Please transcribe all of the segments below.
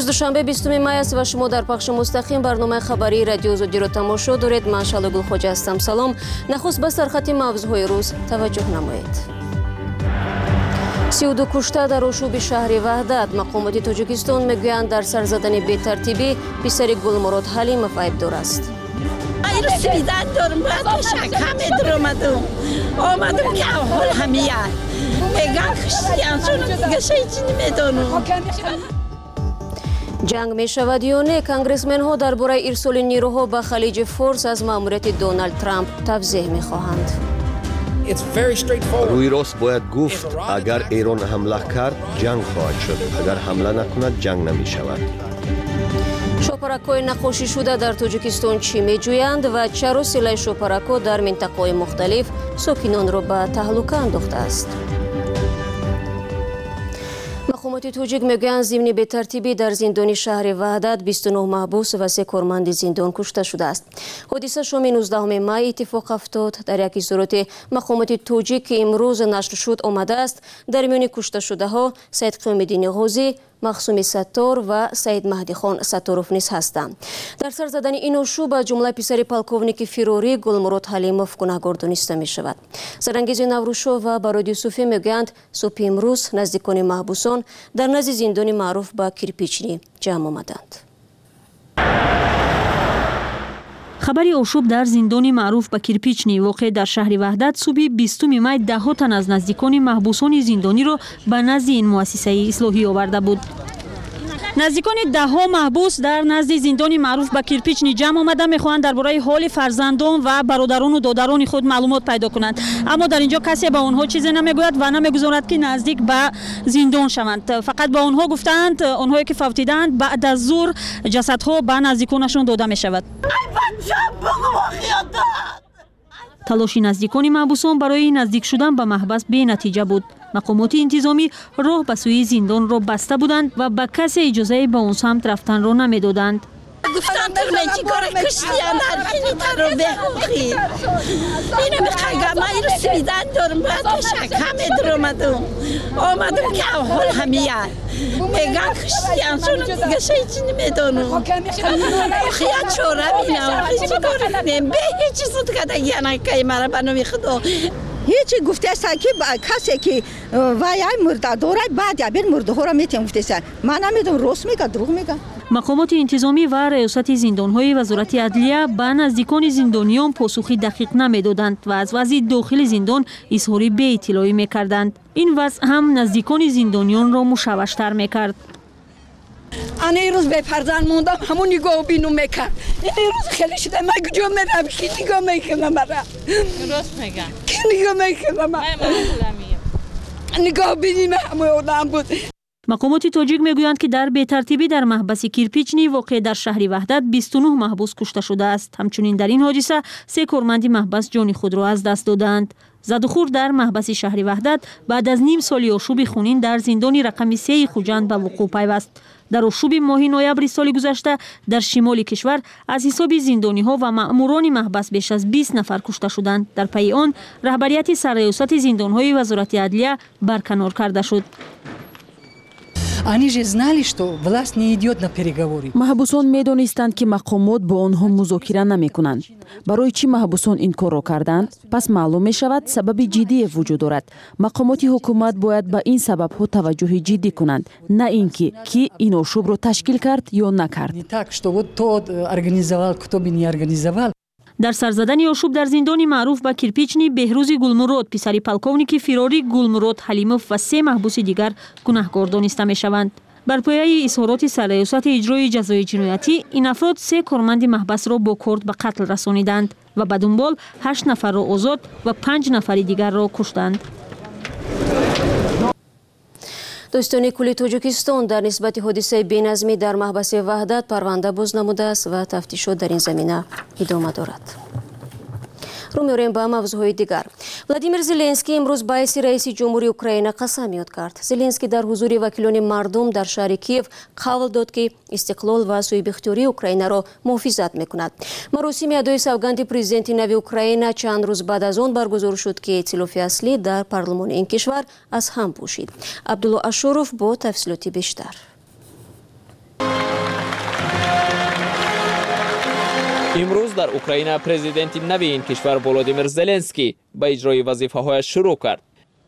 امروز دوشنبه 20 مای است و شما در پخش مستقیم برنامه خبری رادیو آزادی را تماشا دارید. من شعله گلخواجه هستم. سلام. نخست به سرخط موضوعهای روز توجه نمایید. 32 کشته در آشوب شهر وحدت. مقامات تاجیکستان میگویند در سر زدن بی‌ترتیبی پسر گلمراد حلیمов ایبدار است. رسیدن دارم بعد شکم درآمدم آمدم که حال همیه میگن کشتیانشون دیگه چیزی نمیدونم. جنگ می شود یا نه؟ کانگرسمن ها درباره ارسال نیروها به خلیج فارس از ماموریت دونالد ترامپ توضیح می خواهند. روی راست باید گفت اگر ایران حمله کرد جنگ خواهد شد، اگر حمله نکند جنگ نمی شود. شوپرک‌های نقاشی شده در تاجیکستان چی می‌جویند و چرا سیلای شوپرک‌ها در منطقه‌های مختلف ساکنان را به تهلکه انداخته است؟ مقامات تاجیک میگویند ضمن بی‌ترتیبی در زندان شهر وحدت 29 محبوس و 3 کارمند زندان کشته شده است. حادثه شام 19 می اتفاق افتاد. در یک اظهارات مقامات تاجیک که امروز نشر شد آمده است در میان کشته شده ها سید قیام‌الدین غازی، مخصوم ستار و سید مهدی خان ستاروف نیز هستند. در سر زدن این آشوب از جمله پسر پالکوونیک فراری گلمراد حلیمov گناهکار دانسته می شود. سرانگیز نوروشو و برادر یوسفی میگویند صبح امروز نزدیکان محبوسان در نزد زندان معروف به کیرپیچنی جمع آمدند. خبری آشوب در زندان معروف به کیرپیچنی واقع در شهر وحدت صبح 20 می ده تن از نزدیکان محبوسان زندانی را به نزد این مؤسسه اصلاحی آورده بود. نزدیکان 10 محبوس در نزد زندان معروف به کیرپیچنی جمع آمده میخواهند درباره حال فرزندان و برادران و دادران خود معلومات پیدا کنند، اما در اینجا کسی به آنها چیزی نمیگوید و نمیگذارد که نزدیک به زندان شوند. فقط به آنها گفتند آنهایی که فوتیدند بعد از ظهر جسدها به نزدیکانشان داده می شود. تلاش نزدیکان محبوسان برای نزدیک شدن به محبس بی نتیجه بود. مقامات انتظامی راه به سوی زندان را بسته بودند و به کسی اجازه به اون سمت رفتن را نمیدادند. گفتند من چی کار کشتیان حرفینی تر رو بخوخی اینو میخوایم من رسیدن دارم بعد شکم درآمدم که حال همیه میگن کشتیانشون دیگه چیزی نمیدونم. خیلی چوره بینم چی کار کنیم به هیچ چیز دیگه دیگه نکنیم مرا بنامی خدا. هیچی گفته است که کسی که وای مرده داره بعد یا بین مرده ها را میتونم گفته است. من نمیدونم راست میگه دروغ میگه. مقامات انتظامی و ریاست زندان‌های وزارت عدلیه به نزدیکان زندانیان پاسخی دقیق نمیدادند و از وضع داخل زندان اظهار بی اطلاعی میکردند. این وضع هم نزدیکان زندانیان را مشوش‌تر میکرد. انا روز به فرزند موندم همون نگاه بینو میکرد. این روز خیلی شده من کجا میرم کی نگاه میکنه مرا. درست میگن. کی نگاه میکنه من. نگاه بینیم همون آدم بود. مقامات تاجیک میگویند که در بی‌ترتیبی در محبس کیرپیچنی واقع در شهر وحدت 29 محبوس کشته شده است. همچنین در این حادثه 3 کارمند محبس جان خود را از دست دادند. زد و خورد در محبس شهر وحدت بعد از نیم سال آشوب خونین در زندان رقم 3 خوجند به وقوع پیوست. در آشوب ماه نوامبر سال گذشته در شمال کشور از حساب زندانی ها و مأموران محبس بیش از 20 نفر کشته شدند. در پی آن رهبریت سرریاست زندان های وزارت عدلیه برکنار کرده شد. Они же знали, что власть не идет на переговоры. محبوسان می‌دانستند که مقامات با آنها مذاکره نمی‌کنند. برای چی محبوسان این کار را کردند؟ پس معلوم می‌شود سبب جدی وجود دارد. مقامات حکومت باید به این سبب‌ها توجه جدی کنند، نه اینکه کی این آشوب را تشکیل کرد یا نکرد. Не так, что вот тот организовал, кто бы не организовал. در سرزدن آشوب در زندان معروف به کیرپیچنی بهروز گلمراد پسر پالکوونیک فراری گلمراد حلیمov و 3 محبوس دیگر گناهکار دانسته می‌شوند. بر پایه اظهارات سرریاست اجرای جزای جنایتی این افراد 3 کارمند محبس را با کورد به قتل رسانیدند و به دنبال 8 نفر را آزاد و 5 نفر دیگر را کشتند. دوستان کل تاجیکستان در نسبت حادثه بی‌نظمی در محبس وحدت پرونده باز نموده است و تفتیشات در این زمینه ادامه دارد. رو می‌آوریم به موضوعهای دیگر. ولادیمیر زلنسکی امروز باعث رئیس جمهوری اوکراین قسم یاد کرد. زلنسکی در حضور وکیلان مردم در شهر کیف قول داد که استقلال و سوءبختیاری اوکراین را محافظت می‌کند. مراسم ادای سوگند پرزیدنت نوی اوکراین چند روز بعد از آن برگزار شد که ائتلاف اصلی در پارلمان این کشور از هم پوشید. عبدالله اشوروف با تفصیلات بیشتر. امروز در اوکراین پرزیدنت نوی این کشور ولودیمیر زلنسکی به اجرای وظیفه‌هایش شروع کرد.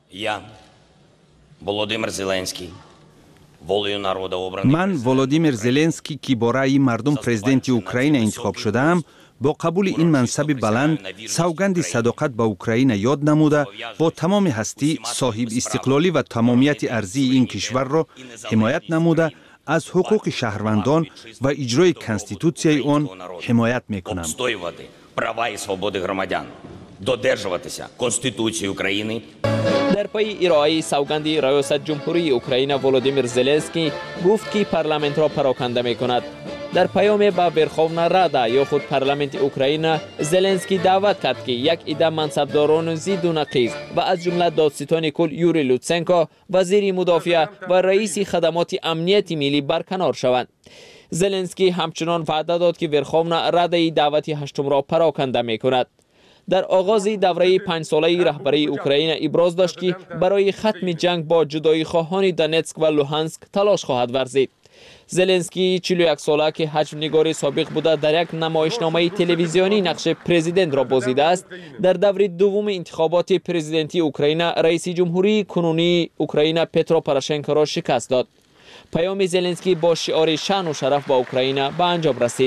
من ولودیمیر زلنسکی که با رأی مردم پرزیدنت اوکراین انتخاب شدم، با قبول این منصب بلند سوگند صداقت به اوکراین یاد نموده با تمام هستی صاحب استقلالی و تمامیت ارضی این کشور را حمایت نموده از حقوق شهروندان و اجرای کنستیتوسیای آن حمایت میکنم. در پی ارائه سوگند ریاست جمهوری اوکراین ولودیمیر زلنسکی گفت که پارلمانت را پراکنده میکند. در پیام به ورخوونا رادا یا خود پارلمانت اوکراین زلنسکی دعوت کرد که یک عده منصبداران ضد و نقیض و از جمله دادستان کل یوری لوتسنکو، وزیر مدافع و رئیس خدمات امنیت ملی برکنار شوند. زلنسکی همچنان وعده داد که ورخوونا رادا دعوت هشتم را پراکنده میکند. در آغاز دوره 5 ساله رهبری اوکراین ابراز داشت که برای ختم جنگ با جدایی خواهان دونتسک و لوهانسک تلاش خواهد ورزید. زلنسکی 41 ساله که حجم نگار سابق بوده در یک نمایشنامه تلویزیونی نقش پرزیدنت را بازیده است، در دور دوم انتخابات پرزیدنتی اوکراین رئیس جمهوری کنونی اوکراین پترو پروشنکو را شکست داد. پیام زلنسکی با شعار شان و شرف با اوکراین به انجام رسید.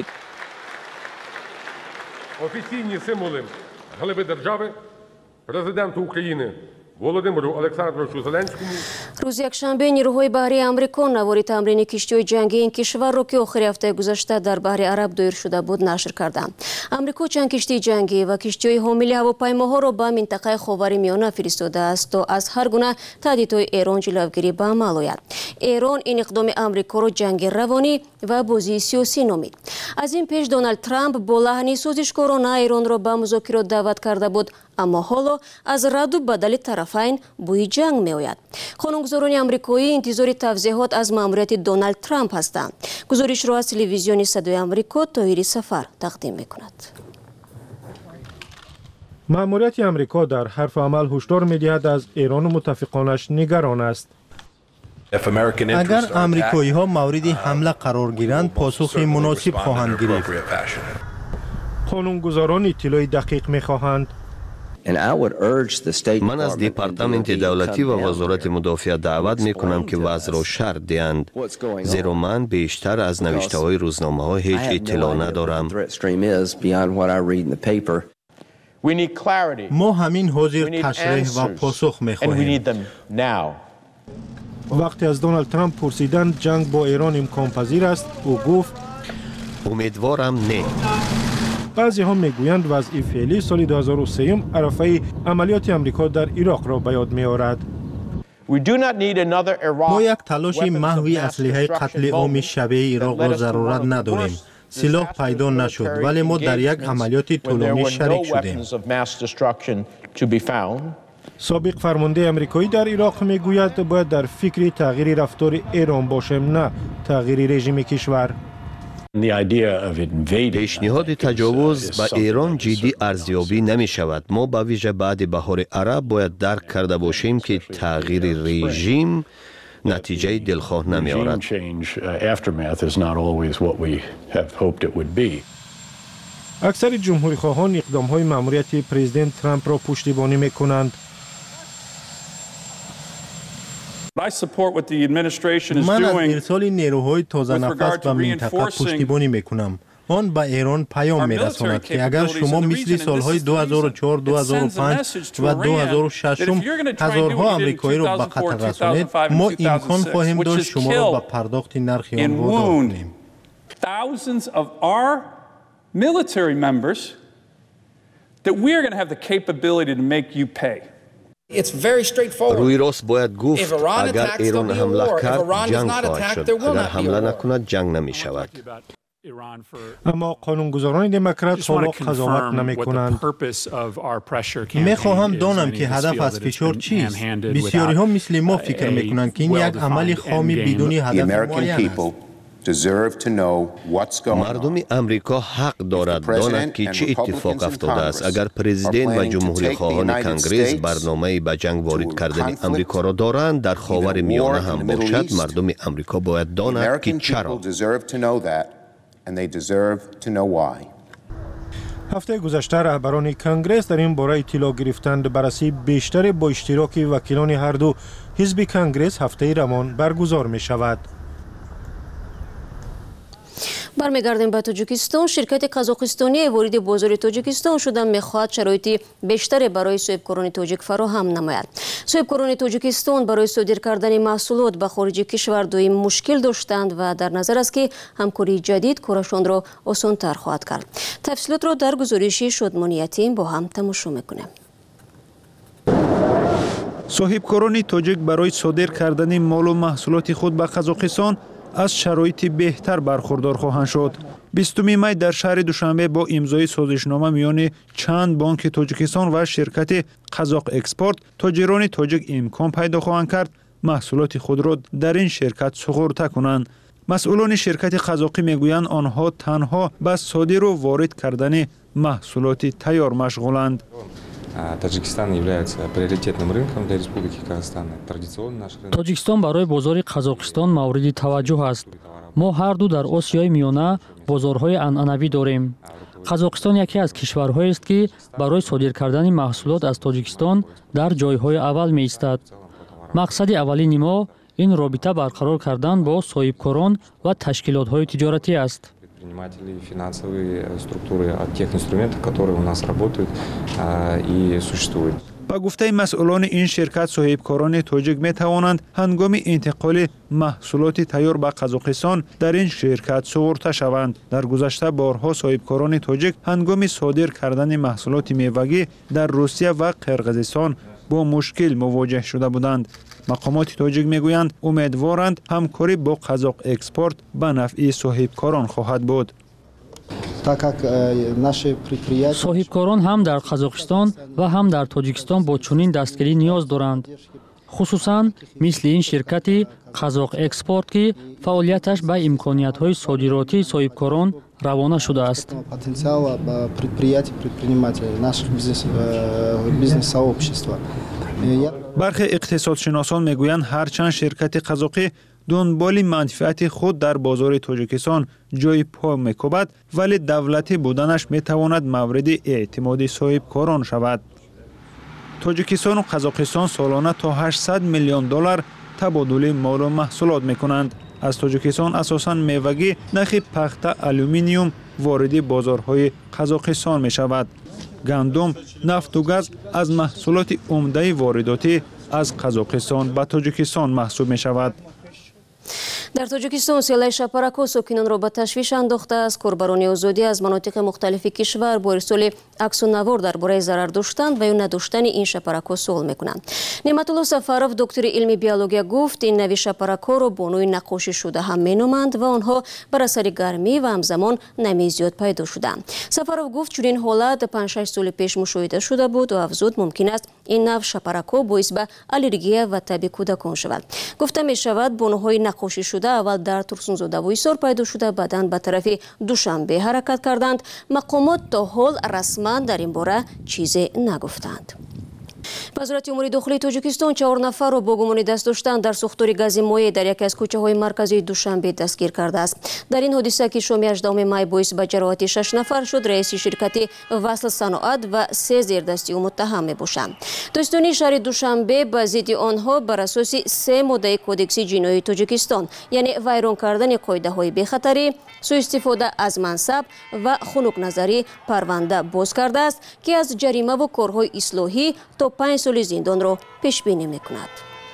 Офіційні символи глави держави президенту України Володимиру Олександровичу Зеленському. روز یکشنبه نیروهای بحری آمریکا نواری تمرین کشتی‌های جنگی این کشور را که آخر هفته گذشته در بحر عرب دایر شده بود نشر کردند. آمریکا چند کشتی جنگی و کشتی‌های حامل هواپیماها را به منطقه خاورمیانه فرستاده است تا از هر گونه تهدیدهای ایران جلوگیری به عمل آید. ایران این اقدام آمریکا را جنگ روانی و بازی سیاسی نامید. از این پیش دونالد ترامپ با لحن سازشکارانه ایران را به مذاکرات دعوت کرده بود، اما حالا از رد و بدل طرفین بوی جنگ می آید. قانونگذاران آمریکایی انتظار توضیحات از ماموریت دونالد ترامپ هستند. گزارش را از تلویزیون صدای آمریکا طاهری سفر تقدیم می کند. ماموریت آمریکا در حرف عمل هشدار می دهد از ایران و متفقانش نگران است. اگر آمریکایی ها مورد حمله قرار گیرند پاسخ مناسب خواهند گرفت. قانونگذاران اطلاع دقیق می خواهند. من از دپارتمنت دولتی و وزارت مدافع دعوت می کنم که وضع را شرح دهند، زیرا من بیشتر از نوشته های روزنامه ها هیچ اطلاع ندارم. ما همین حاضر تشریح و پاسخ می خواهیم. وقتی از دونالد ترامپ پرسیدند جنگ با ایران امکان پذیر است، او گفت امیدوارم نه. بعضی ها میگویند وضع فعلی سال 2003 عرفه عملیات آمریکا در عراق را به یاد می آورد. ما یک تلاش محوی اسلحه قتل عام شبیه عراق را ضرورت نداریم. سلاح پیدا نشد ولی ما در یک عملیات طولانی شریک شدیم. سابق فرمانده آمریکایی در عراق میگوید باید در فکر تغییر رفتار ایران باشیم، نه تغییر رژیم کشور. پیشنهاد تجاوز به ایران جدی ارزیابی نمی شود. ما به ویژه بعد بهار عرب باید درک کرده باشیم که تغییر رژیم نتیجه دلخواه نمی آورد. اکثر جمهوری خواهان اقدام های ماموریت پرزیدنت ترامپ را پشتیبانی می کنند. من از ارسال نیروهای تازه نفس به منطقه پشتیبانی میکنم. آن به ایران پیام میرساند که اگر شما مثل سالهای 2004، 2005 و 2006 هزارها آمریکایی را به خطر رسانید، ما امکان خواهیم داشت شما را به پرداخت نرخ آن وادار کنیم. Thousands of our military members that we are going to have the capability to make you pay. روی راست باید گفت اگر ایران حمله کرد جنگ خواهد شد، اگر حمله نکند جنگ نمی شود. اما قانونگذاران دموکرات حالا قضاوت نمی کنند. می خواهم دانم که هدف از فشار چیست. بسیاری ها مثل ما فکر می کنند که این یک عمل خامی بدون هدف معین است. مردم امریکا حق دارد داند که چه اتفاق افتاده است. اگر پرزیدنت و جمهوری خواهان کنگره برنامه به جنگ وارد کردن امریکا را دارند، در خاور میانه هم باشد، مردم امریکا باید داند که چرا. هفته گذشته رهبران کنگرس در این باره اطلاع گرفتند بررسی بیشتر با اشتراک وکیلان هر دو حزب کنگرس هفته رمان برگزار می شود. برمیگردیم به تاجیکستان. شرکت قزاقستانی وارد بازار تاجیکستان شده میخواهد شرایط بیشتری برای صاحبکاران تاجیک فراهم نماید. صاحبکاران تاجیکستان برای صادر کردن محصولات به خارج کشور دویم مشکل داشتند و در نظر است که همکاری جدید کارشان را آسان‌تر خواهد کرد. تفصیلات را در گزارش شادمانیتی با هم تماشا میکنیم. صاحبکاران تاجیک برای صادر کردن مال و محصولات خود به قزاقستان از شرایط بهتر برخوردار خواهند شد. 20 می در شهر دوشنبه با امضای سازشنامه میان چند بانک تاجیکستان و شرکت قزاق اکسپورت تاجران تاجیک امکان پیدا خواهند کرد محصولات خود را در این شرکت سپرده کنند. مسئولان شرکت قزاقی میگویند آنها تنها به صادر و وارد کردن محصولات تیار مشغولند. Таджикистан является приоритетным рынком для Республики Казахстан. Традиционно наш рынок. Тоҷикистон барои бозори Қазоқистон мавриди таваҷҷӯҳ аст. Мо ҳар ду дар Осиёи миёна бозорҳои анъанавӣ дорем. Қазоқистон яке аз кишварҳоест, ки барои содир кардани маҳсулот аз Тоҷикистон дар ҷойҳои аввал меистад. Мақсади аввалини мо ин робита барқарор кардан бо соҳибкорон ва ташкилотҳои тиҷоратӣ аст. Предприниматели, финансовые структуры от тех инструментов, которые у нас работают и существуют. با گفته مسئولان این شرکت صاحبکاران تاجیک می توانند هنگام انتقال محصولات تیار به قزاقستان در این شرکت سپرده شوند. در گذشته بارها صاحبکاران تاجیک هنگام صادر کردن محصولات میوگی در روسیه و قرقیزستان با مشکل مواجه شده بودند. مقامات تاجیک میگویند امیدوارند همکاری با قزاق اکسپورت به نفع صاحبکاران خواهد بود. صاحبکاران هم در قزاقستان و هم در تاجیکستان با چنین دستگیری نیاز دارند. خصوصاً مثل این شرکت قزاق اکسپورت که فعالیتش به امکانیت‌های صادراتی صاحبکاران روانه شده است. برخی اقتصادشناسان میگویند هرچند شرکت قزاقی دنبال منفعت خود در بازار تاجیکستان جای پا میکوبد ولی دولتی بودنش میتواند مورد اعتماد صاحبکاران شود. تاجیکستان و قزاقستان سالانه تا 800 میلیون دلار تبادل مال و محصولات میکنند. از تاجیکستان اساساً میوگی، نخ پخته، آلومینیوم وارد بازارهای قزاقستان میشود. گندم، نفت و گاز از محصولات عمده وارداتی از قزاقستان به تاجیکستان محسوب میشود. در تاجیکستان سیلای شپرکو ساکنان را به تشویش انداخته است. کاربران آزادی از مناطق مختلف کشور با ارسال عکس و نوار درباره ضرر داشتن و یا نداشتن این شپرکو سوال میکنند. نعمتالله سفرов دکتر علم بیولوژی گفت این نوع شپرکو را بانوی نقاشی شده هم مینامند و آنها بر اثر گرمی و همزمان نمی زیاد پیدا شدند. سفرов گفت چنین حالت 5-6 سال پیش مشاهده شده بود و افزود ممکن است این نوع شپرکو باعث به آلرژی و تب کودکان شود. گفته می شود بانوهای نقاشی شده اول در ترسونزاده و ایسار پیدا شده بعداً به طرف دوشنبه حرکت کردند. مقامات تا حال رسما در این باره چیزی نگفتند. وزارت امور داخلی تاجیکستان 4 نفر را با گمان دست داشتن در سوختاری گاز مایع در یکی از کوچه‌های مرکزی دوشنبه دستگیر کرده است. در این حادثه که شام 18 می باعث به جراحت 6 نفر شد، رئیس شرکت وصل صنعت و 3 زیردستی او متهم میباشند. دادستانی شهر دوشنبه به ضد آنها بر اساس 3 ماده کودکس جنایی تاجیکستان یعنی ویران کردن قاعده‌های بی‌خطری، سوء استفاده از منصب و خنک نظری پرونده باز کرده است که از جریمه و کارهای اصلاحی تا 5 سال زندان را پیش بینی میکند.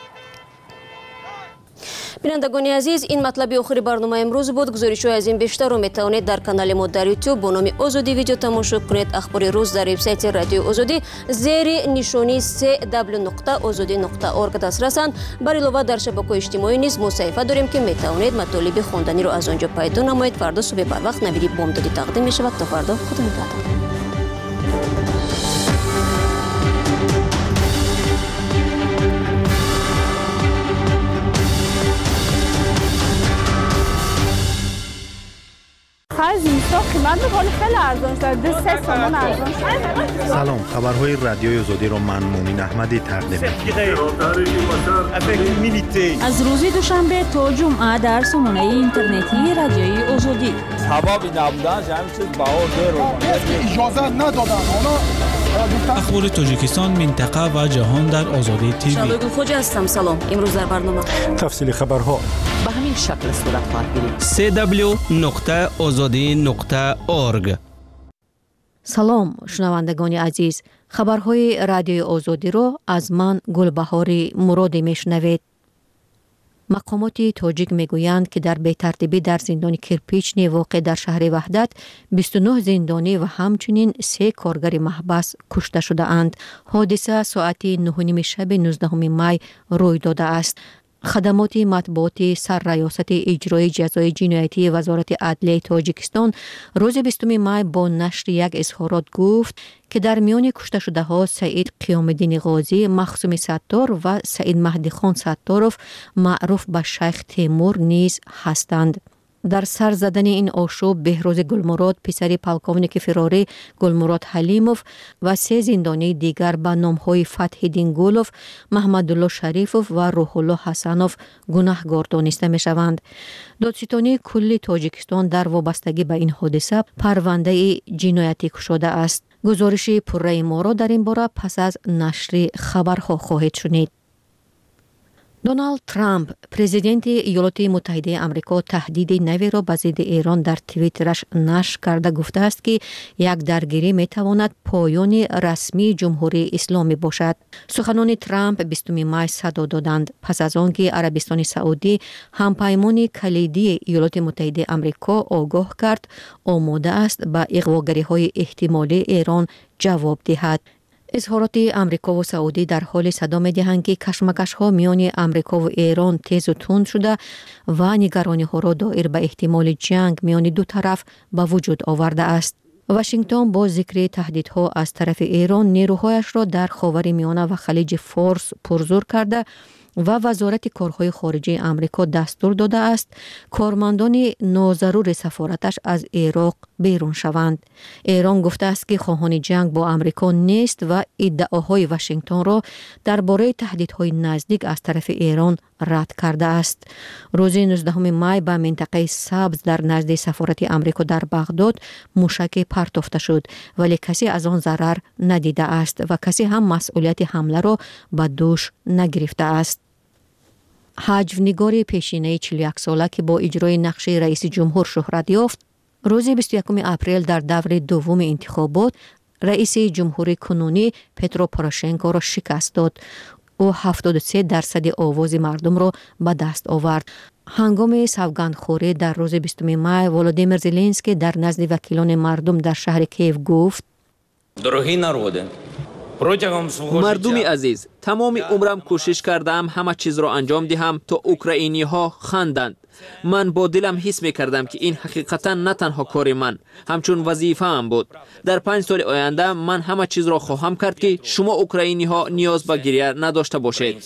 بینندگان عزیز، این مطلب آخر برنامه امروز بود. گزارش‌های از این بیشتر رو میتوانید در کانال ما در یوتیوب با نام آزادی ویدیو تماشا کنید. اخبار روز در وبسایت رادیو آزادی زیر نشانی www.azadi.org دسترسند. بر علاوه در شبکه‌های اجتماعی نیز ما صفحه داریم که میتوانید مطالب خواندنی رو از آنجا پیدا نمایید. فردا صبح بر وقت نویدی بامدادی تقدیم می‌شود. تا فردا، خدا نگهدار. آخر زمستان قیمت میکنه خیلی ارزان شده 3 تومان ارزان شده. سلام، خبرهای رادیوی آزادی رو من مونین احمدی تقدیم می‌کنم. از روز دوشنبه تا جمعه در سامانه اینترنتی رادیوی آزادی. هوایی نبودن همین چیز بهار اجازه ندادن اخبار تاجیکستان، منطقه و جهان در آزادی تیوی. شادو خوجا هستم. سلام. امروز در برنامه تفصیل خبرها به همین شکل صورت خواهد گرفت. www.azadi.org. سلام شنوندگان عزیز، خبرهای رادیوی آزادی رو از من گلبهاری مرادی میشنوید. مقامات تاجیک میگویند که در بی‌ترتیبی در زندان کرپیچنی واقع در شهر وحدت 29 زندانی و همچنین 3 کارگر محبس کشته شده اند. حادثه ساعت 9:30 شب 19 می روی داده است. خدمات مطبوعاتی سر ریاست اجرای جزای جنایتی وزارت عدلیه تاجیکستان روز 20 می با نشر یک اظهارات گفت که در میان کشته شده ها سعید قیام‌الدین غازی، مخصوم ستار و سعید مهدی خان ستاروف معروف به شیخ تیمور نیز هستند. در سر زدن این آشوب بهروز گلمراد پسر پلکونیک فراری گلمراد حلیموف و 3 زندانی دیگر به نام‌های فتحی دینگولوف، محمدالله شریفوف و روح الله حسنوف گناهکار دانسته می‌شوند. دادستانی کلی تاجیکستان در وابستگی به این حادثه پرونده جنایتی گشوده است. گزارش پررأی ما را در این باره پس از نشر خبرها خواهید شنید. دونالد ترامپ پرزیدنت ایالات متحده آمریکا تهدید نوی را به ضد ایران در توییترش نشر کرده گفته است که یک درگیری می تواند پایان رسمی جمهوری اسلامی باشد. سخنان ترامپ 20 می صدا دادند پس از آنکه عربستان سعودی همپیمان کلیدی ایالات متحده آمریکا آگاه کرد آماده است به اغواگری‌های احتمالی ایران جواب دهد. اظهارات امریکا و سعودی در حال صدا می‌دهند که کشمکش‌ها میان امریکا و ایران تیز و تند شده و نگرانی‌ها را دایر به احتمال جنگ میان دو طرف به وجود آورده است. واشنگتن با ذکر تهدیدها از طرف ایران نیروهایش را در خاورمیانه و خلیج فارس پرزور کرده و وزارت کارهای خارجه آمریکا دستور داده است کارمندان ناضرور سفارتش از عراق بیرون شوند. ایران گفته است که خواهان جنگ با آمریکا نیست و ادعاهای واشنگتن را درباره تهدیدهای نزدیک از طرف ایران رد کرده است. روز 19 می به منطقه سبز در نزد سفارت آمریکا در بغداد موشک پرتافته شد ولی کسی از آن ضرر ندیده است و کسی هم مسئولیت حمله را به دوش نگرفته است. حجو‌نگار پیشینه 41 ساله که با اجرای نقش رئیس جمهور شهرت یافت، روز 21 اپریل در دور دوم انتخابات رئیس جمهور کنونی پترو پوروشنکو را شکست داد. او 73% آواز مردم را به دست آورد. هنگام سوگندخوری در روز 20 می ولودیمیر زلنسکی در نزد وکیلان مردم در شهر کیف گفت: دروهی نروده مردم عزیز، تمام عمرم کوشش کردم همه چیز را انجام دهم تا اوکراینی ها خندند. من با دلم حس می کردم که این حقیقتا نه تنها کار من، همچون وظیفه هم بود. در 5 سال آینده من همه چیز را خواهم کرد که شما اوکراینی ها نیاز به گریه نداشته باشید.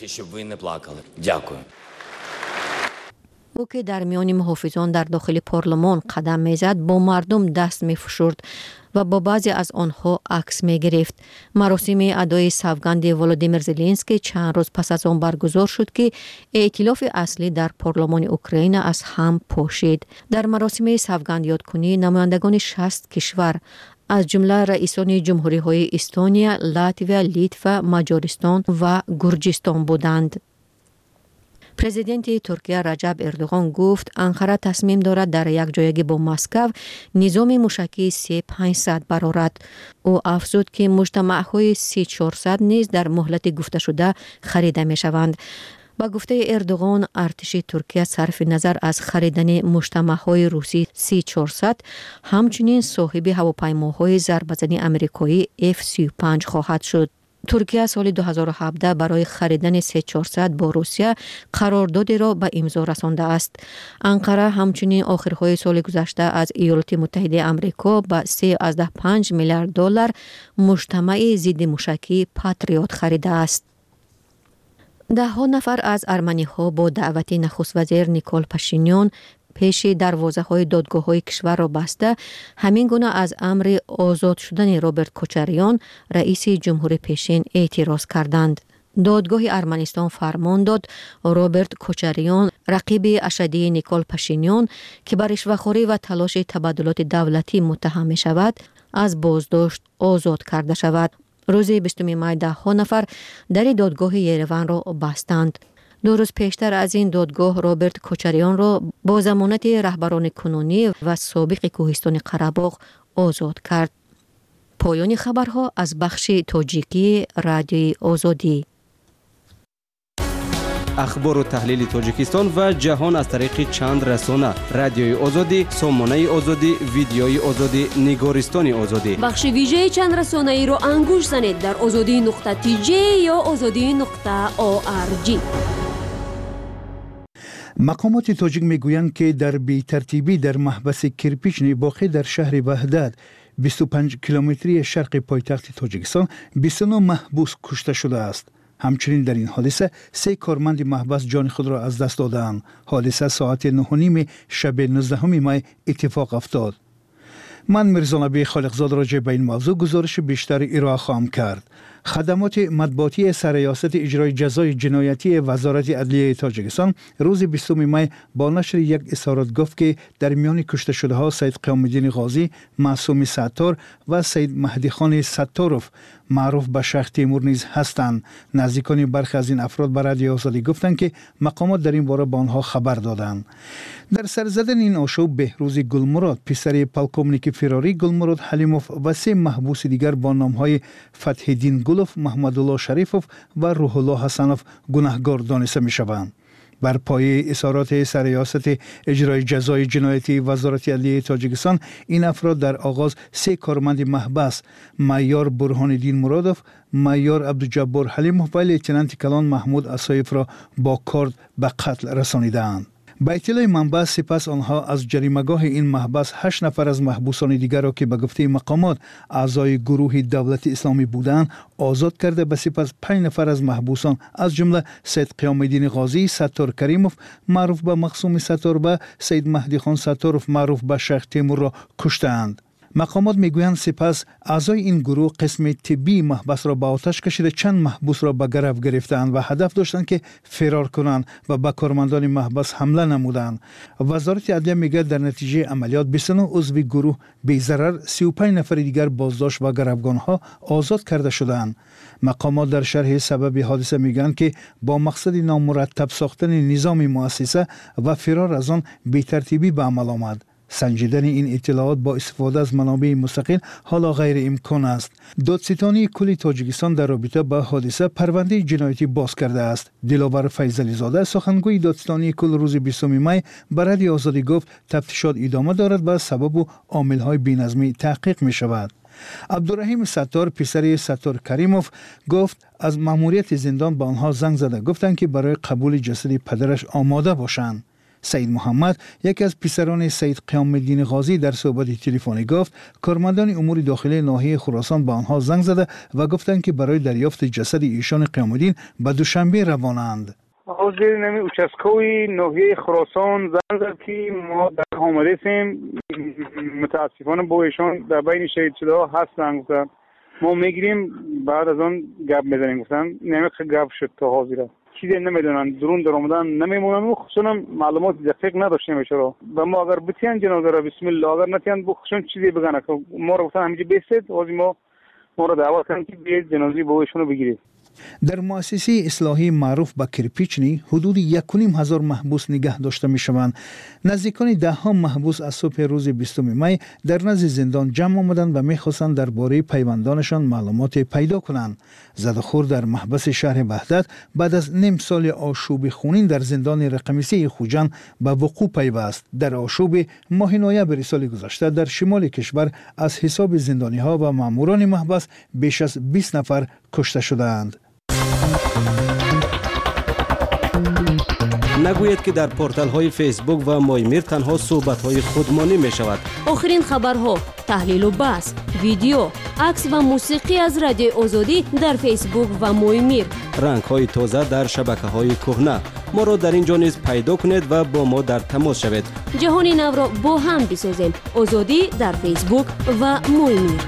او که در میان محافظان در داخل پارلمان قدم میزد با مردم دست میفشرد و با بعضی از آنها عکس می گرفت. مراسم ادای سوگند ولودیمیر زلنسکی چند روز پس از آن برگزار شد که ائتلاف اصلی در پارلمان اوکراین از هم پاشید. در مراسم سوگند یادکنی نمایندگان 60 کشور از جمله رئیسان جمهوری‌های استونیا، لاتویا، لیتوا، مجارستان و گرجستان بودند. پرزیدنت ترکیه رجب اردوغان گفت انقره تصمیم دارد در یک جایگی با مسکو نظام موشکی S-500 برآورد. او افزود که مجتمع‌های S-400 نیز در مهلت گفته شده خریده می‌شوند. با گفته اردوغان ارتش ترکیه صرف نظر از خریدن مجتمع‌های روسی S-400 همچنین صاحب هواپیماهای ضربه‌زنی آمریکایی F-35 خواهد شد. ترکیه سال 2017 برای خریدن S-400 با روسیه قراردادی را به امضا رسانده است. انقره همچنین آخرهای سال گذشته از ایالات متحده آمریکا به 3.5 میلیارد دلار مجتمع ضد موشکی پاتریوت خریده است. 10 نفر از ارمنی‌ها با دعوت نخست وزیر نیکول پاشینیان پیش دروازه‌های دادگاه‌های کشور را بسته، همین گونه از امر آزاد شدن روبرت کوچریان رئیس جمهوری پیشین اعتراض کردند. دادگاه ارمنستان فرمان داد روبرت کوچریان رقیب اشدی نیکول پاشینیان که بر رشوه‌خوری و تلاش تبادلات دولتی متهم می شود از بازداشت آزاد کرده شود. روز 20 می 10 نفر در دادگاه یروان را بستند. 2 روز پیشتر از این دادگاه روبرت کوچریان را با ضمانت رهبران کنونی و سابق کوهستان قره‌باغ آزاد کرد. پایان خبرها از بخش تاجیکی رادیوی آزادی. اخبار و تحلیل تاجیکستان و جهان از طریق چند رسانه: رادیوی آزادی، سامانه آزادی، ویدیوی آزادی، نگارستان آزادی. بخش ویژه چند رسانه ای را انگوش زنید در azadi.tj یا azadi.org. مقامات تاجیک میگویند که در بی‌ترتیبی در محبس کرپیچنی واقع در شهر وحدت 25 کیلومتری شرق پایتخت تاجیکستان 29 محبوس کشته شده است. همچنین در این حادثه 3 کارمند محبس جان خود را از دست دادند. حادثه ساعت 9:30 شب 19 می اتفاق افتاد. من میرزا نبی خالقزاد راجع به این موضوع گزارش بیشتر ارائه خواهم کرد. خدمات مطبوعاتی سرریاست اجرای جزای جنایتی وزارت عدلیه تاجیکستان روز 20 می با نشر یک اظهارات گفت که در میان کشته شده ها سید قیام الدین غازی، معصوم ستار و سید مهدی خان ستاروف معروف به شیخ تیمور نیز هستند. نزدیکان برخی از این افراد به رادیو آزادی گفتند که مقامات در این باره به آنها خبر دادند. در سر زدن این آشوب بهروز گلمراد پسر پالکومنیک فراری گلمراد حلیموف و 3 محبوس دیگر با نامهای فتح الدین گلوف، محمد الله شریفوف و روح الله حسنوف گناهکار دانسته می شوند. بر پایه اظهارات سرریاست اجرای جزای جنایتی وزارت عدلیه تاجیکستان این افراد در آغاز 3 کارمند محبس معیار برهان الدین مرادوف، معیار عبدالجبار حلیموف و لیتنانت کلان محمود اسایف را با کارد به قتل رسانیدند. با اطلاع منبع سپس آنها از جریمه‌گاه این محبس 8 نفر از محبوسان دیگر را که به گفته مقامات اعضای گروه دولت اسلامی بودند آزاد کرده و سپس 5 نفر از محبوسان از جمله سید قیام الدین غازی، ستار کریموف معروف به مقصوم ستار و سید مهدی خان ستاروف معروف به شیخ تیمور را کشتند. مقامات میگویند سپس اعضای این گروه قسم طبی محبس را به آتش کشیده چند محبوس را به گرفت گرفتند و هدف داشتند که فرار کنند و به کارمندان محبس حمله نمودند. وزارت عدلیه میگه در نتیجه عملیات 29 عضو گروه بی ضرر، 35 نفر دیگر بازداشت و گروگانها آزاد کرده شدند. مقامات در شرح سبب حادثه میگن که با مقصد نامرتب ساختن نظام مؤسسه و فرار از آن بی‌ترتیبی به عمل آمد. سنجیدن این اطلاعات با استفاده از منابع مستقل حالا غیر امکان است. دادستانی کل تاجیکستان در رابطه با حادثه پرونده جنایتی باز کرده است. دلاور فیضلی زاده سخنگوی دادستانی کل روز 20 می به رادیو آزادی گفت تفتیشات ادامه دارد و سبب و عامل‌های بی‌نظمی تحقیق می شود. عبدالرحیم ستار پسر ستار کریموف گفت از مأموریت زندان به آنها زنگ زده گفتند که برای قبول جسد پدرش آماده باشند. سید محمد یکی از پسران سید قیام الدین غازی در صحبت تلفنی گفت کارمندان امور داخلی ناحیه خراسان به آنها زنگ زده و گفتند که برای دریافت جسد ایشان قیام الدین به دوشنبه روانند. حاضر نمی اوچسکوی ناحیه خراسان زنگ زد که ما در آماده هستیم، متاسفانه با ایشان در بین شهید شده ها هستند، گفتن ما میگیریم بعد از آن گپ میزنیم. گفتن نمیخه گپ شد تا حاضره چیزی نمیدونن، درون در آمدن نمیمونن و خصوصا معلومات دقیق نداشتیم ایشون و ما اگر بتیان جنازه را بسم الله اگر نتیان بخشون چیزی بگن که ما رو گفتن همینجا بیستید و ما رو دعوت کردن که بیاید جنازه با ایشون رو بگیرید. در مؤسسه اصلاحی معروف به کرپیچنی حدود 1,500 محبوس نگه داشته می شوند. نزدیکان 10 محبوس از صبح روز 20 می در نزد زندان جمع آمدند و می خواستند درباره پیوندانشان معلومات پیدا کنند. زدخور در محبس شهر وحدت بعد از نیم سال آشوب خونین در زندان رقم 3 خوجند به وقوع پیوست. در آشوب ماه نوامبر سال گذشته در شمال کشور از حساب زندانی ها و ماموران محبس بیش از 20 نفر کشته شدند. نگوید که در پورتال های فیسبوک و مایمیر تنها صحبت های خودمانی می شود. آخرین خبرها، تحلیل و بحث، ویدیو، عکس و موسیقی از رادیو آزادی در فیسبوک و مایمیر. رنگ های تازه در شبکه های کهنه. ما را در اینجا نیز پیدا کنید و با ما در تماس شوید. جهان نو را با هم بسازیم. آزادی در فیسبوک و مویمیر.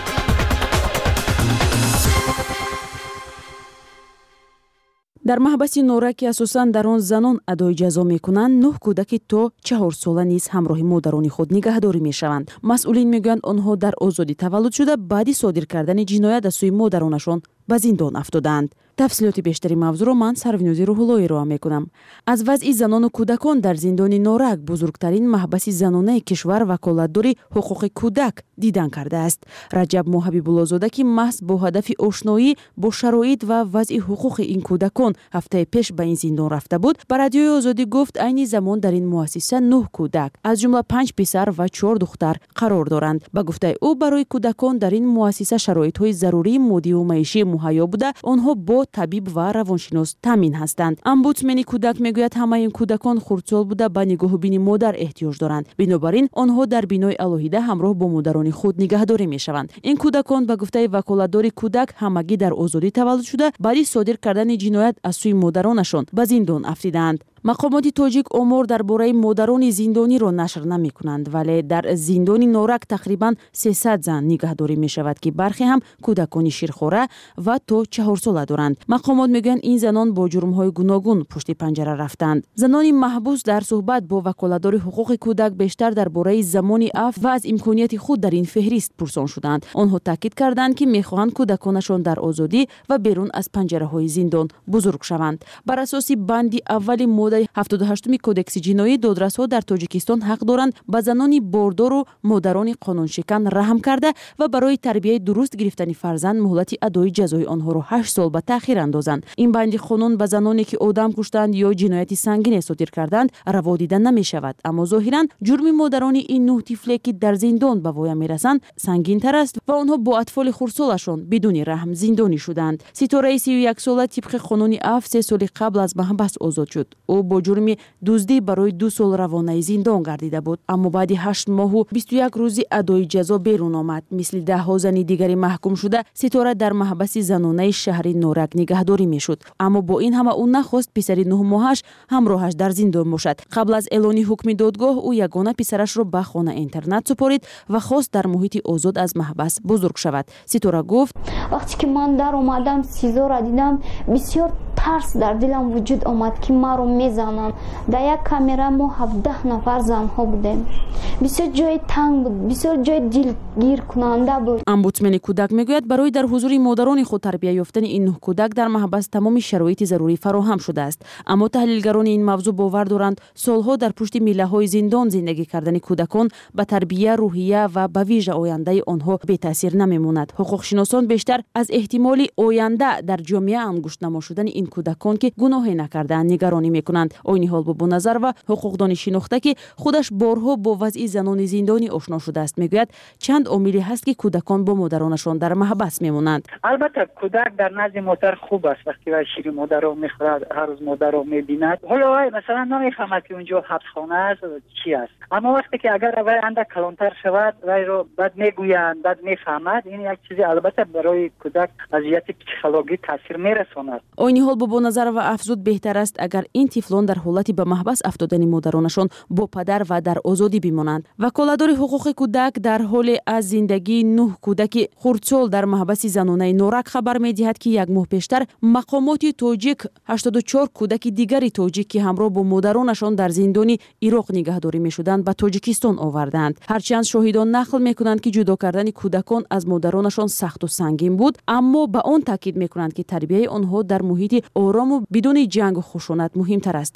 در محبس نورک اساساً در آن زنان ادای جزا میکنند 9 کودک تا 4 ساله نیز همراه مادران خود نگهداری میشوند. مسئولین میگویند آنها در آزادی تولد شده بعد صادر کردن جنایت از سوی مادرانشان به زندان افتادند. تفصیلات بیشتری موضوع را من سروینوزی روح‌اللهی را میکنم. از وضع زنان و کودکان در زندان نورک بزرگترین محبس زنانه کشور وکالتداری حقوق کودک دیدن کرده است. رجب محبیب‌الله‌زاده که محض با هدف آشنایی با شرایط و وضع حقوق این کودکان هفته پیش به این زندان رفته بود، به رادیوی آزادی گفت عین زمان در این مؤسسه 9 کودک از جمله 5 پسر و 4 دختر قرار دارند. به گفته او برای کودکان در این مؤسسه شرایط‌های ضروری مادی و معیشی مهیا بوده، آنها با طبیب و روانشناس تامین هستند. امبودسمن کودک میگوید همه این کودکان خردسال بوده به نگاه بینی مادر احتیاج دارند. بنابراین آنها در بینای الهیده همراه با مادران خود نگهداری میشوند. این کودکان به گفته وکالتداری کودک همگی در آزادی تولد شده بعد صادر کردن جنایت از سوی مادرانشان به زندان افتیدند. مقامات تاجیک امور درباره مادران زندانی را نشر نمی کنند، ولی در زندان نورک تقریبا 300 زن نگهداری می شود که برخی هم کودکان شیرخواره و تا 4 ساله دارند. مقامات میگویند این زنان با جرم‌های گوناگون پشت پنجره رفتند. زنان محبوس در صحبت با وکالتدار حقوق کودک بیشتر درباره زمان عفو و از امکانیت خود در این فهرست پرسان شدند. آنها تاکید کردند که میخواهند کودکانشان در آزادی و بیرون از پنجره‌های زندان بزرگ شوند. بر اساس بندی اول ماده 78 کودکس جنایی، دادرس‌ها در تاجیکستان حق دارند به زنان باردار و مادران قانونشکن رحم کرده و برای تربیت درست گرفتن فرزند مهلت ادای جزای آنها را 8 سال به تأخیر اندازند. این بندی قانون به زنانی که آدم کشتند یا جنایت سنگین صادر کردند روا دیده نمی شود، اما ظاهرا جرم مادران این 9 طفل که در زندان به وای میرسند سنگین تر است و آنها با اطفال خردسالشان بدون رحم زندانی شدند. ستاره 31 ساله طبق قانون عفو 3 سال قبل از محبس آزاد شد. او با جرم دزدی برای 2 سال روانه زندان گردیده بود، اما بعد 8 ماه و 21 روز ادای جزا بیرون آمد. مثل 10 زن دیگری محکوم شده، ستاره در محبس زنانه شهر نورک نگهداری میشد، اما با این همه او نخواست پسر 9 ماهش همراهش در زندان باشد. قبل از اعلان حکم دادگاه او یگانه پسرش را به خانه اینترنت سپارید و خواست در محیط آزاد از محبس بزرگ شود. ستاره گفت وقتی که من در اومدم سیزو را دیدم بسیار ترس در دلم وجود آمد که ما رو میزنن. در یک کامera ما 17 نفر زنها بودیم. بسیار جای تنگ بود، بسیار جای دلگیر کننده بود. امبودسمن کودک میگوید برای در حضور مادران خود تربیت یافتن این 9 کودک در محبس تمام شرایط ضروری فراهم شده است، اما تحلیلگران این موضوع باور دارند سالها در پشت میله‌های زندان زندگی کردن کودکان به تربیت روحیه و به ویژه آینده آنها بی تاثیر نمیماند. حقوق شناسان بیشتر از احتمال آینده در جامعه انگشت نما شدن این کودکان که گناهی نکردند نگرانی میکنند. این حال با نظر و حقوقدان شناخته که خودش بارها با وضع زنان زندانی آشنا شده است میگوید چند عاملی هست که کودکان با مادرانشان در محبس میمونند. البته کودک در نزد مادر خوب است، وقتی وای شیر مادر رو میخورد، هر روز مادر رو میبیند، حالا وای مثلا نمیفهمد که اونجا حبسخانه است چی است، اما وقتی که اگر وای اندک کلانتر شود وای رو بعد میگویند بعد میفهمد، این یک چیزی البته برای کودک اذیت پسیکولوژی تاثیر میرساند. این حال با نظر و افزود بهتر است اگر این طفلان در حالتی به محبس افتادن مادرانشان با پدر و در آزادی بمانند. وکالتدار حقوق کودک در حال از زندگی 9 کودک خردسال در محبس زنانه نورک خبر می‌دهد که 1 ماه پیشتر مقامات تاجیک 84 کودک دیگری تاجیک که همراه با مادرانشان در زندان عراق نگهداری می‌شدند به تاجیکستان آوردند. هرچند شاهدان نقل می‌کنند که جدا کردن کودکان از مادرانشان سخت و سنگین بود، اما به آن تاکید می‌کنند که تربیت آنها در محیط آرام و بدون جنگ و خشونت مهمتر است.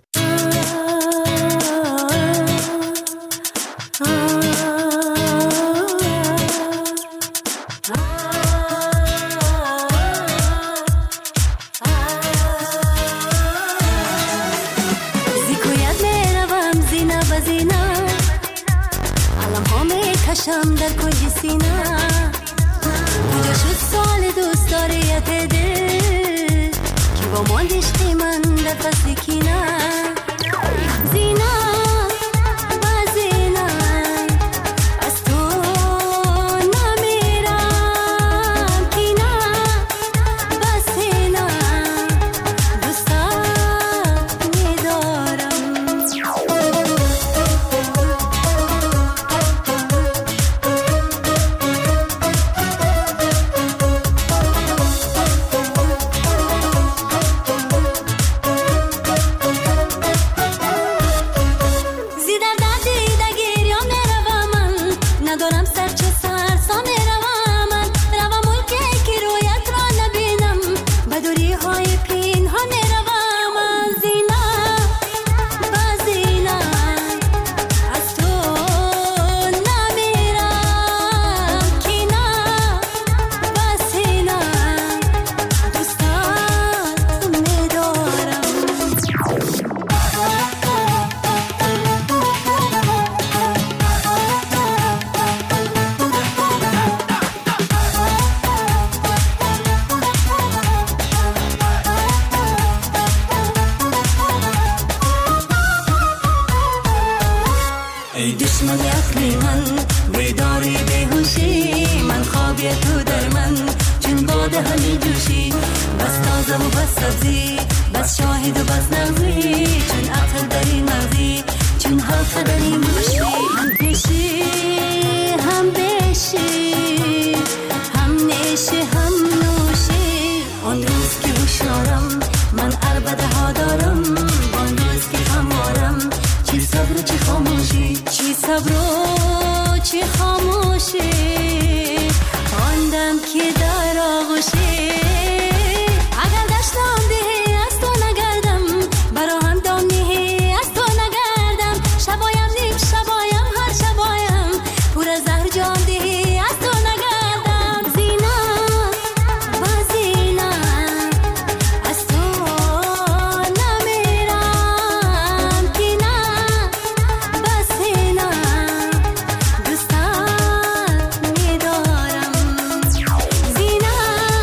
کشم در کنج سینه کجا شد سال دوست داریت دل که با ماندشتی من در فصل کینه زینه و زینه از تو نمیرم کینه و سینه دوستت من چون باده همی جوشی بس تازه و بس سبزی بس شاهد و بس نغزی چون عطر در این مغزی چون حلقه در این گوشی هم پیشی هم بشی هم نیشی هم نوشی آن روز که هوشیارم من عربده ها دارم آن روز که خمارم چی صبر و چی خاموشی چی صبر و چی خاموشی آن دم که در آغوشی اگر دشتم دیه از تو نگردم برا هم دامیه از تو نگردم شبایم نیم شبایم هر شبایم پر از زهر جان دیه از تو نگردم زینا با زینا از تو نمیرم که نه بس نه دوستت میدارم زینا.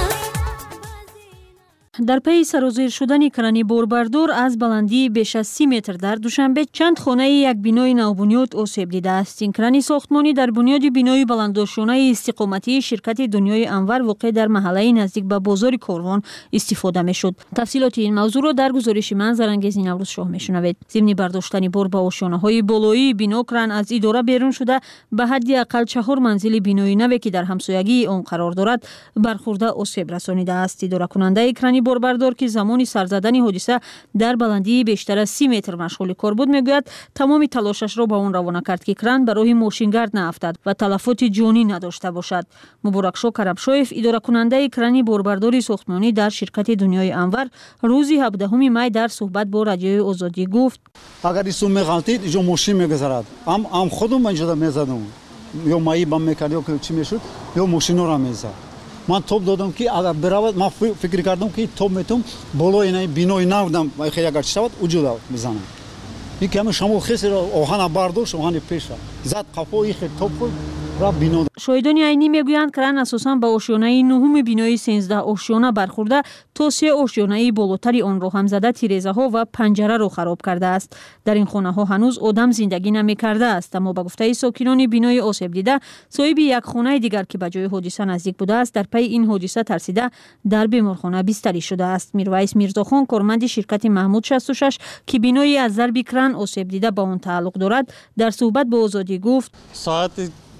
در پی سرازیر شدن کرانی بوربردار از بلندی بیش از 30 متر در دوشنبه چند خانه یک بینای نوبنیاد آسیب دیده است. این کرانی ساختمانی در بنیاد بینای بلندشانه استقامتی شرکت دنیای انور واقع در محله نزدیک به بازار کاروان استفاده میشد. تفصیلات این موضوع را در گزارش من زرنگیز نوروز شاه میشنوید. ضمن برداشتن بار به آشیانه‌های بالایی بنا کران از اداره بیرون شده به حدی اقل 4 منزل بینای نوی که در همسایگی آن قرار دارد برخورده آسیب رسانیده است. اداره کننده کرانی باربردار که زمانی سر زدن حادثه در بلندی بیشتر از 30 متر مشغول کار بود میگوید تمام تلاشش را به آن روانه کرد که کران به راه ماشینگرد نیفتد و تلفات جانی نداشته باشد. مبارکشاه کرمشاєв اداره کننده کرانی باربرداری ساختمانی در شرکت دنیای انور روز 17 می در صحبت با رادیوی آزادی گفت اگر این سوم غلطید اینجا ماشین میگذرد ام خودم اینجا میزدم یا مایی بام میکردم که چی میشد یا ماشین را میزد. من توپ دادم که اگر برود من فکر کردم که توپ میتونم بالای این بینای نودم خیلی اگر شود وجود میزنم. این که شما خیلی آهن برداشت آهن پیش زد قفای خیلی توپ را بینو. شاهدان عینی میگویند کران اساساً به آشیانه نهم بینای 13 آشیانه برخورده تا 3 آشیانه بالاتر آن را هم زده تیره‌ها و پنجره را خراب کرده است. در این خانه ها هنوز آدم زندگی نمی‌کرده است، اما به گفته ساکنان بینای آسیب دیده صاحب یک خانه دیگر که به جای حادثه نزدیک بوده است در پی این حادثه ترسیده در بیمارخانه بستری شده است. میرویس میرزاخان کارمند شرکت محمود 66 که بینای از ضرب کران آسیب دیده به آن تعلق دارد در صحبت با آزادی گفت ساعت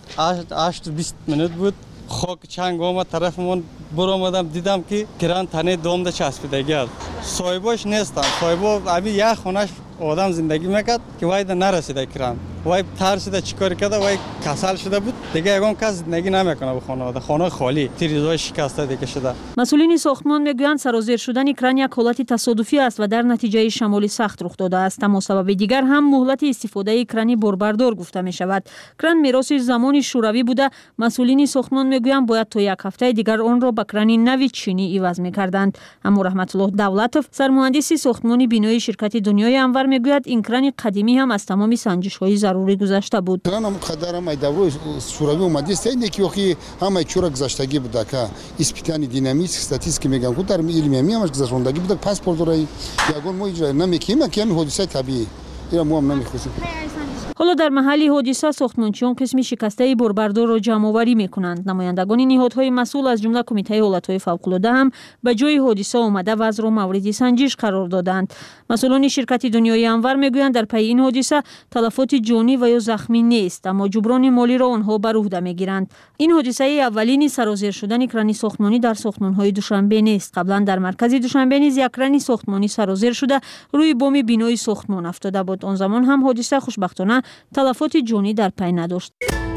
8:20 بود خاک چنگ آمد طرفمون برآمدم دیدم که کران تنه دوم چسبیدگی است. صاحبش نیستن. صاحب ابی یک خونش آدم زندگی میکرد که وای نرسیده کران. وای ترسیده چیکار کرده وای کسل شده بود دیگه یگان کس زندگی نمیکنه به خانه خالی تیریزای شکسته دیگه شده. مسئولین ساختمان میگویند سرازیر شدن کران یک حالت تصادفی است و در نتیجه شمال سخت رخ داده است، اما سبب دیگر هم مهلت استفاده کرانی باربردار گفته می شود. کران میراث زمان شوروی بوده. مسئولین ساختمان میگویند باید تا یک هفته دیگر آن را به کرانی نوی چینی عوض میکردند. اما رحمت الله دولتوف سرمهندس ساختمان بینای شرکت دنیای انور میگوید این کران قدیمی هم از تمام سنجش‌های ضروری گذشته بود. کرانم قدرم ای دوره شوروی اومده است اینه که وقتی همه چورا گذشتگی بوده که اسپیتانی دینامیک استاتیستیک میگن که در علمی می همش گذشتگی بوده پاسپورت داره یگان ما اجرا نمیکنیم که همین حادثه طبیعی اینا ما هم نمیخواسیم. حالا در محل حادثه ساختمانچیان قسم شکسته باربردار را جمع‌آوری می‌کنند. نمایندگان نهادهای مسئول از جمله کمیته حالت‌های فوق‌العاده هم به جای حادثه آمده وضع را مورد سنجش قرار دادند. مسئولان شرکت دنیای انور میگویند در پی این حادثه تلفات جانی و یا زخمی نیست، اما جبران مالی را آنها بر عهده می‌گیرند. این حادثه اولین سرازیر شدن کرانی ساختمانی در ساختمان‌های دوشنبه نیست. قبلا در مرکز دوشنبه نیز یک کرانی ساختمانی سرازیر شده روی بام بینای ساختمان افتاده بود. آن زمان هم حادثه خوشبختانه تلفات جانی در پی نداشت.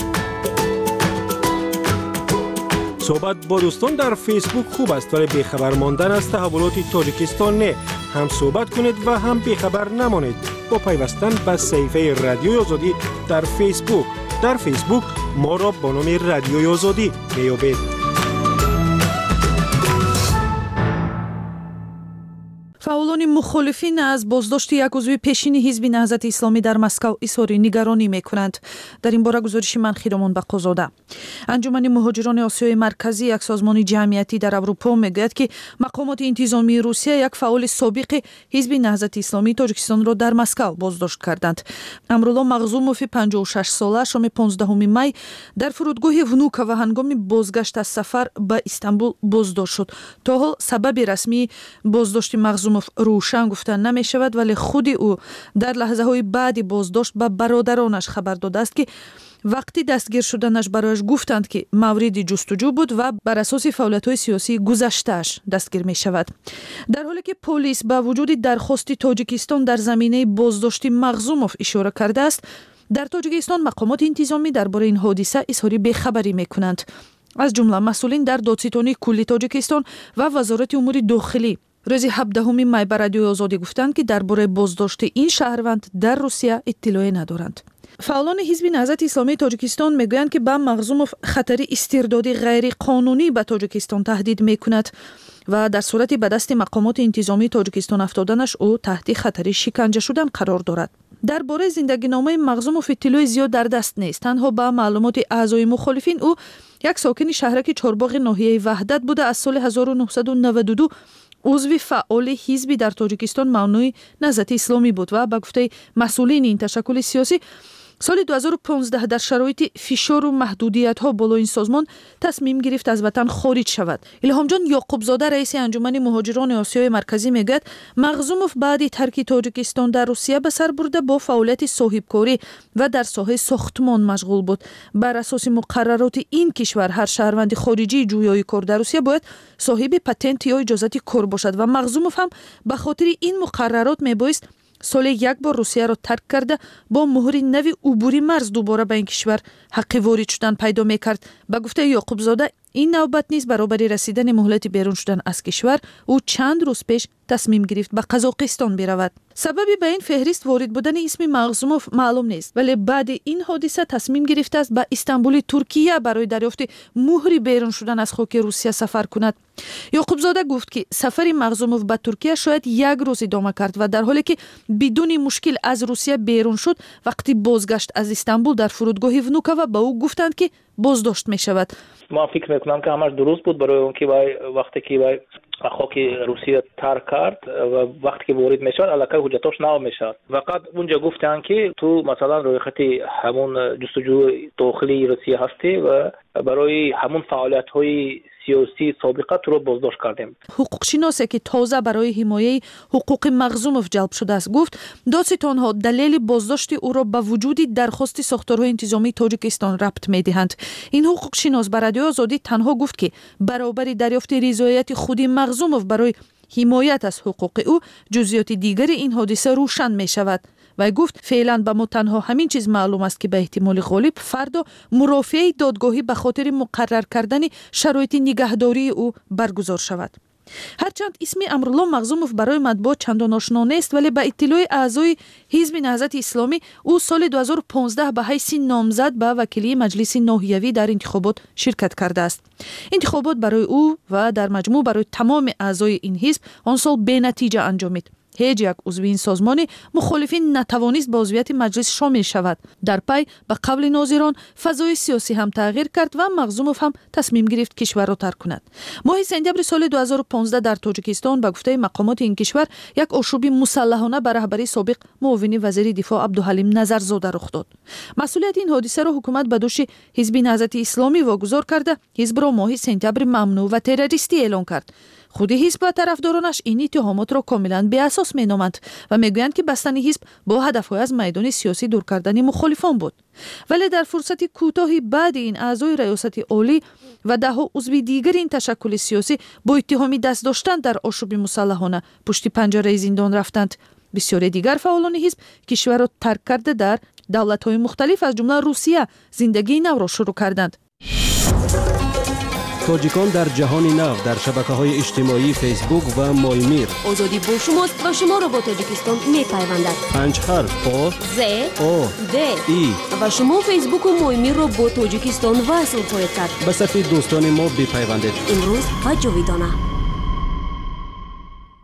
صحبت با دوستان در فیسبوک خوب است ولی بیخبر ماندن از تحولات تاجیکستان نه. هم صحبت کنید و هم بیخبر نمانید با پیوستن به صفحه رادیوی آزادی در فیسبوک. در فیسبوک ما را با نام رادیوی آزادی میابید. фаъолони мухолифин аз боздошти як узви пешини ҳизби наҳзати исломӣ дар Москав изҳори нигаронӣ мекунанд. Дар ин бора гузориши ман Хиромон Бақозода. Анҷумани муҳоҷирони Осиёи марказӣ, як созмони ҷамъиятӣ дар Аврупо, мегӯяд ки мақомоти интизомии Русия як фаъоли собиқи ҳизби наҳзати исломии Тоҷикистонро дар Москав боздошт карданд. Амрулло Мағзумови 56 сола шоми 15 май дар фурудгоҳи Внуково ҳангоми бозгашт аз сафар ба Истамбул боздошт шуд. То ҳол сабаби расмии боздошти Мағзумов рӯшан гуфта намешавад, вале худи ӯ дар лаҳзаҳои баъди боздошт ба бародаронаш хабар додааст ки вақти дастгир шуданаш барояш гуфтанд ки мавриди ҷустуҷӯ буд ва бар асоси фаъолиятҳои сиёсии гузаштааш дастгир мешавад. Дар ҳоле ки полис ба вуҷуди дархости Тоҷикистон дар заминаи боздошти Мағзумов ишора кардааст, дар Тоҷикистон мақомоти интизомӣ дар бораи ин ҳодиса изҳори бехабарӣ мекунанд. аз ҷумла масъулин дар додситони кулли Тоҷикистон ва вазорати умури дохилӣ рӯзи 17 май ба Радиои Озодӣ гуфтанд ки дар бораи боздошти ин шаҳрванд дар Русия иттилоъе надоранд. фаъолони ҳизби наҳзати исломии Тоҷикистон мегӯянд ки ба Мағзумов хатари истирдоди ғайриқонунӣ ба Тоҷикистон таҳдид мекунад ва дар сурати ба дасти мақомоти интизомии Тоҷикистон афтоданаш ӯ таҳти хатари шиканҷа шудан қарор дорад. дар бораи зиндагиномаи Мағзумов иттилои зиёд дар даст нест. Танҳо ба маълумоти аъзои мухолифин ӯ як сокини шаҳраки Чорбоғи ноҳияи Ваҳдат буда аз соли 1992 узви фаъоли ҳизби дар Тоҷикистон мамнӯи наҳзати исломӣ буд ва ба гуфтаи масъулини ин ташаккули сиёсӣ соли 2015 дар шароити фишору маҳдудиятҳо боло ин созмон тасмим гирифт аз ватан хориҷ шавад. Илҳомҷон Ёқубзода раиси анҷумани муҳоҷирони Осиёи марказӣ мегӯяд, Мағзумов баъди тарки Тоҷикистон дар Русия ба сар бурда бо фаъолияти соҳибкорӣ ва дар соҳаи сохтмон машғул буд. Бар асоси муқаррароти ин кишвар ҳар шаҳрванди хориҷии ҷӯёи кор дар Русия бояд соҳиби патент ё иҷозати кор бошад ва Мағзумов ҳам ба хотири ин муқаррарот мебоист соли як бор Русияро тарк карда бо муҳри нави убури марз дубора ба ин кишвар ҳаққи ворид шудан пайдо мекард. Ба гуфтаи Ёқубзода, ин навбат низ баробари расидани муҳлати берун шудан аз кишвар ӯ чанд рӯз пеш тасмим гирифт ба Қазоқистон биравад. Сабаби ба ин феҳрист ворид будани исми Мағзумов маълум нест, вале баъди ин ҳодиса тасмим гирифтааст ба Истамбули Туркия барои дарёфти муҳри берун шудан аз хоки Русия сафар кунад. Ёқубзода гуфт ки сафари Мағзумов ба Туркия шояд як рӯз идома кард ва дар ҳоле ки бидуни мушкил аз Русия берун шуд, вақти бозгашт аз Истамбул дар фурудгоҳи Внуково ба ӯ гуфтанд ки боздошт мешавад. ман фикр мекунам ки ҳамаш дуруст буд барои он ки вай вақте ки вай хоки Русия тарк кард ва вақте ки ворид мешавад аллакай ҳуҷҷатош нав мешавад. Фақат унҷа гуфтанд ки ту масалан рӯйхати ҳамун ҷустуҷӯи дохилии Русия ҳастӣ ва барои ҳамун фаъолиятҳои сиёсии собиқа туро боздошт кардем. ҳуқуқшиносе ки тоза барои ҳимояи ҳуқуқи Мағзумов ҷалб шудааст гуфт, додситонҳо далели боздошти ӯро ба вуҷуди дархости сохторҳои интизомии Тоҷикистон рабт медиҳанд. Ин ҳуқуқшинос ба Радиои Озодӣ танҳо гуфт ки баробари дарёфти ризояти худи Мағзумов барои ҳимоят аз ҳуқуқи ӯ ҷузъиёти дигари ин ҳодиса рӯшан мешавад. вай гуфт феълан ба мо танҳо ҳамин чиз маълум аст ки ба эҳтимоли ғолиб фардо мурофиаи додгоҳӣ ба хотири муқаррар кардани шароити нигаҳдории ӯ баргузор шавад. ҳарчанд исми Амрулло Мағзумов барои матбуот чандон ошно нест, вале ба иттилои аъзои ҳизби наҳзати исломӣ ӯ соли 2015 ба ҳайси номзад ба вакилии маҷлиси ноҳиявӣ дар интихобот ширкат кардааст. интихобот барои ӯ ва дар маҷмӯъ барои тамоми аъзои ин ҳизб он сол бенатиҷа анҷомид. ҳеҷ як узви ин созмони мухолифин натавонист ба узвияти маҷлис шомил шавад. дар пай ба қавли нозирон фазои сиёсӣ ҳам тағйир кард ва Мағзумов ҳам тасмим гирифт кишварро тарк кунад. моҳи сентябри соли 2015 дар Тоҷикистон ба гуфтаи мақомоти ин кишвар як ошӯби мусаллаҳона ба раҳбарии собиқ муовини вазири дифоъ Абдуҳалим Назарзода рух дод. масъулияти ин ҳодисаро ҳукумат ба дӯши ҳизби наҳзати исломӣ вогузор карда ҳизбро моҳи сентябри мамнӯъ ва террористӣ эълон кард. худи ҳизб ва тарафдоронаш ин иттиҳомотро комилан беасос меноманд ва мегӯянд ки бастани ҳизб бо ҳадафҳои аз майдони сиёсӣ дур кардани мухолифон буд. вале дар фурсати кӯтоҳи баъди ин аъзои раёсати олӣ ва даҳо узви дигари ин ташаккули сиёсӣ бо иттиҳоми даст доштан дар ошӯби мусаллаҳона пушти панҷараи зиндон рафтанд. бисёре дигар фаъолони ҳизб кишварро тарк карда дар давлатҳои мухталиф аз ҷумла Русия зиндагии навро шурӯъ карданд. тоҷикон дар ҷаҳони нав дар шабакаҳои иҷтимоӣ фейсбук ва Моймир. озодӣ бо шумост ва шуморо бо Тоҷикистон мепайвандад. 5 ҳарф о з о д и ва шумо фейсбуку Моймирро бо Тоҷикистон васл хоҳед кард. ба сафи дӯстони мо бипайвандед. имрӯз ва ҷовидона.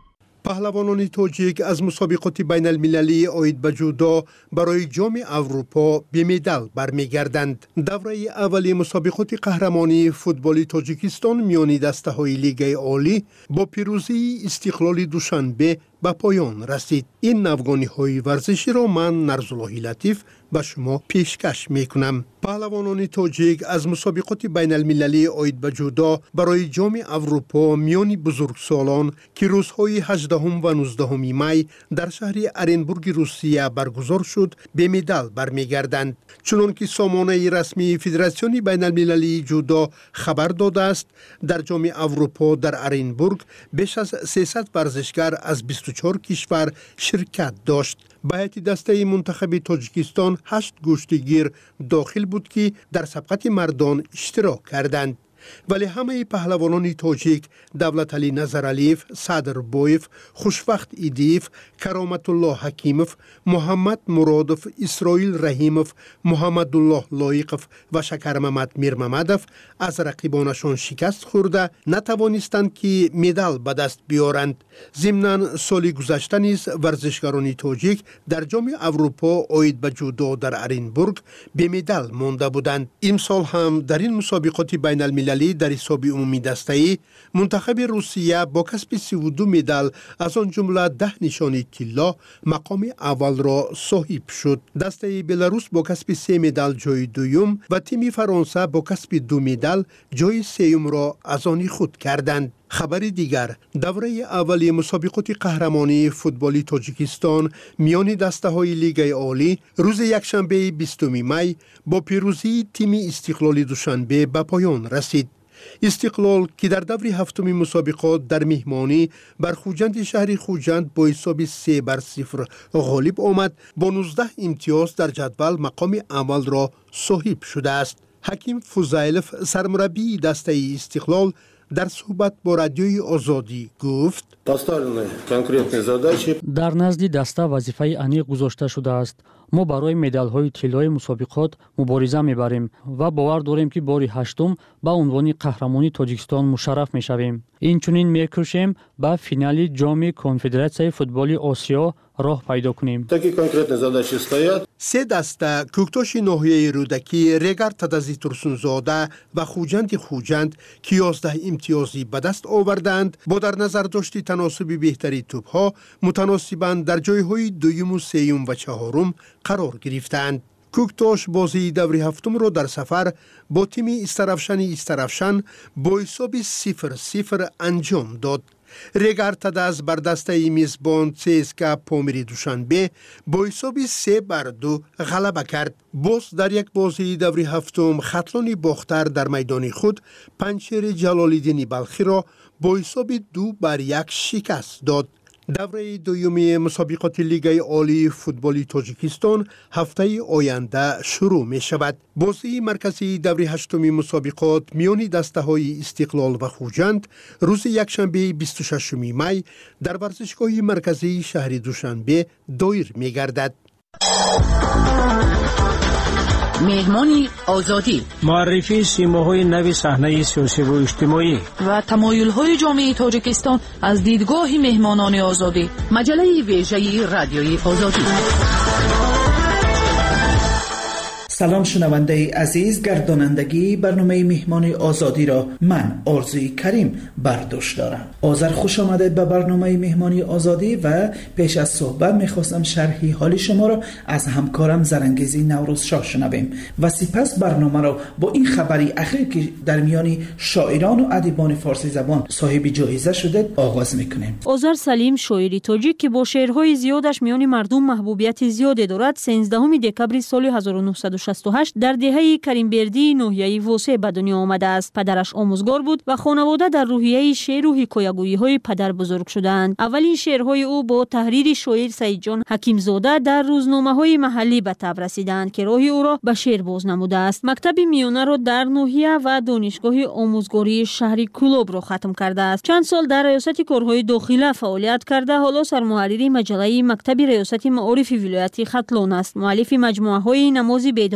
پهلوانان تاجیک از مسابقات بین المللی عاید به جودو برای جام اروپا به مدال برمیگردند. دوره اولی مسابقات قهرمانی فوتبال تاجیکستان میان دسته‌های لیگ عالی با پیروزی استقلال دوشنبه به پایان رسید. این نوگانی‌های ورزشی را من نرزالله لطیف به شما پیشکش میکنم. پهلوانان تاجیک از مسابقات بین المللی عاید به جودو برای جام اروپا میان بزرگسالان که روزهای 18 و 19 می در شهر ارنبورگ روسیه برگزار شد به مدال برمیگردند. چنانکه سامانه رسمی فدراسیون بین المللی جودو خبر داده است، در جام اروپا در ارنبورگ بیش از 300 ورزشکار از 24 کشور شرکت داشت. به هیئت دسته منتخب تاجیکستان 8 گشتگیر داخل بود که در سبقت مردان اشتراک کردند. ولی همه پهلوانان تاجیک دولت علی نظرعلیف، صدر بویف، خوشوقت ایدیف، کرامت الله حکیموف، محمد مرادوف، اسرائیل رحیموف، محمد الله لایقوف و شکر محمد میرمحمدوف از رقیبانشان شکست خورده نتوانستند که مدال به دست بیارند. ضمناً سال گذشته نیز ورزشکاران تاجیک در جام اروپا عاید به جودو در ارنبورگ به مدال مانده بودند. امسال هم در این مسابقات بین المللی در حساب عمومی دسته‌ای منتخب روسیه با کسب 32 مدال از آن جمله 10 نشانی طلا مقام اول را صاحب شد. دسته بلاروس با کسب 3 مدال جای دوم و تیم فرانسه با کسب 2 مدال جای سوم را از آن خود کردند. خبر دیگر، دوره اولی مسابقات قهرمانی فوتبالی تاجیکستان میان دسته‌های لیگ عالی روز یکشنبه 20 می با پیروزی تیم استقلال دوشنبه به پایان رسید. استقلال که در دور هفتم مسابقات در مهمانی بر خوجند شهر خوجند با حساب 3-0 غالب آمد، با 19 امتیاز در جدول مقام اول را صاحب شده است. حکیم فوزایلوف سرمربی دسته استقلال در صحبت با رادیوی آزادی گفت: در نزد دسته وظیفه انیق گذاشته شده است. ما برای مدال‌های طلایی مسابقات مبارزه می‌بریم و باور داریم که باری هشتم به عنوان قهرمانی تاجیکستان مشرف می‌شویم. اینچنین می‌کوشیم به فینال جام کنفدراسیای فوتبال آسیا راه پیدا کنیم. سه دسته کوکتاش ناحیه رودکی، ریگر تدزی ترسونزاده و خوجند که 11 امتیازی به دست آوردند، با در نظر داشتی تناسب بهتری توپ‌ها متناسباً در جای‌های دوم و سوم و چهارم قرار گرفتند. کوکتاش بازی دور هفتم را در سفر با تیم استرافشان با حساب 0-0 انجام داد. ریگر تدز بر دسته میزبان CSKA پامیری دوشنبه با حساب 3-2 غلبه کرد. باز در یک بازی دور هفتم خطلان باختر در میدان خود پنچیر جلال‌الدین بلخی را با حساب 2-1 شکست داد. دوره دومی مسابقات لیگ عالی فوتبالی تاجیکستان هفته آینده شروع می شود. بازی مرکزی دوره هشتم مسابقات میان دسته‌های استقلال و خوجند روز یکشنبه 26 می در ورزشگاه مرکزی شهر دوشنبه دایر می گردد. مهمانی آزادی، معرفی سیماهای نو صحنه سیاسی و اجتماعی و تمایل‌های جامعه تاجیکستان از دیدگاه مهمانان آزادی، مجله ویژه رادیوی آزادی. سلام شنونده عزیز، گردانندگی برنامه مهمان آزادی را من آرزوی کریم برداشت دارم. آذر خوش آمده به برنامه مهمانی آزادی و پیش از صحبت میخواستم شرحی حال شما را از همکارم زرنگیزی نوروز شاه شنویم و سپس برنامه را با این خبری اخیر که در میان شاعران و ادیبان فارسی زبان صاحب جایزه شده آغاز میکنیم. آذر سلیم شاعری تاجیک که با شعرهای زیادش میان مردم محبوبیت زیادی دارد، 13 دکبر سال 1968 در دهه کریمبردی ناحیه واسه به دنیا آمده است. پدرش آموزگار بود و خانواده در روحیه شعر و حکایه‌گویی های پدر بزرگ شدند. اولین شعرهای او با تحریر شاعر سعید جان حکیمزاده در روزنامه‌های محلی به تب رسیدند که راه او را به شعر باز نموده است. مکتب میانه را در ناحیه و دانشگاه آموزگاری شهری کلوب را ختم کرده است. چند سال در ریاست کارهای داخله فعالیت کرده، حالا سرمحرر مجله مکتب ریاست معارف ولایت ختلان است. مؤلف مجموعه‌های نماز بیداری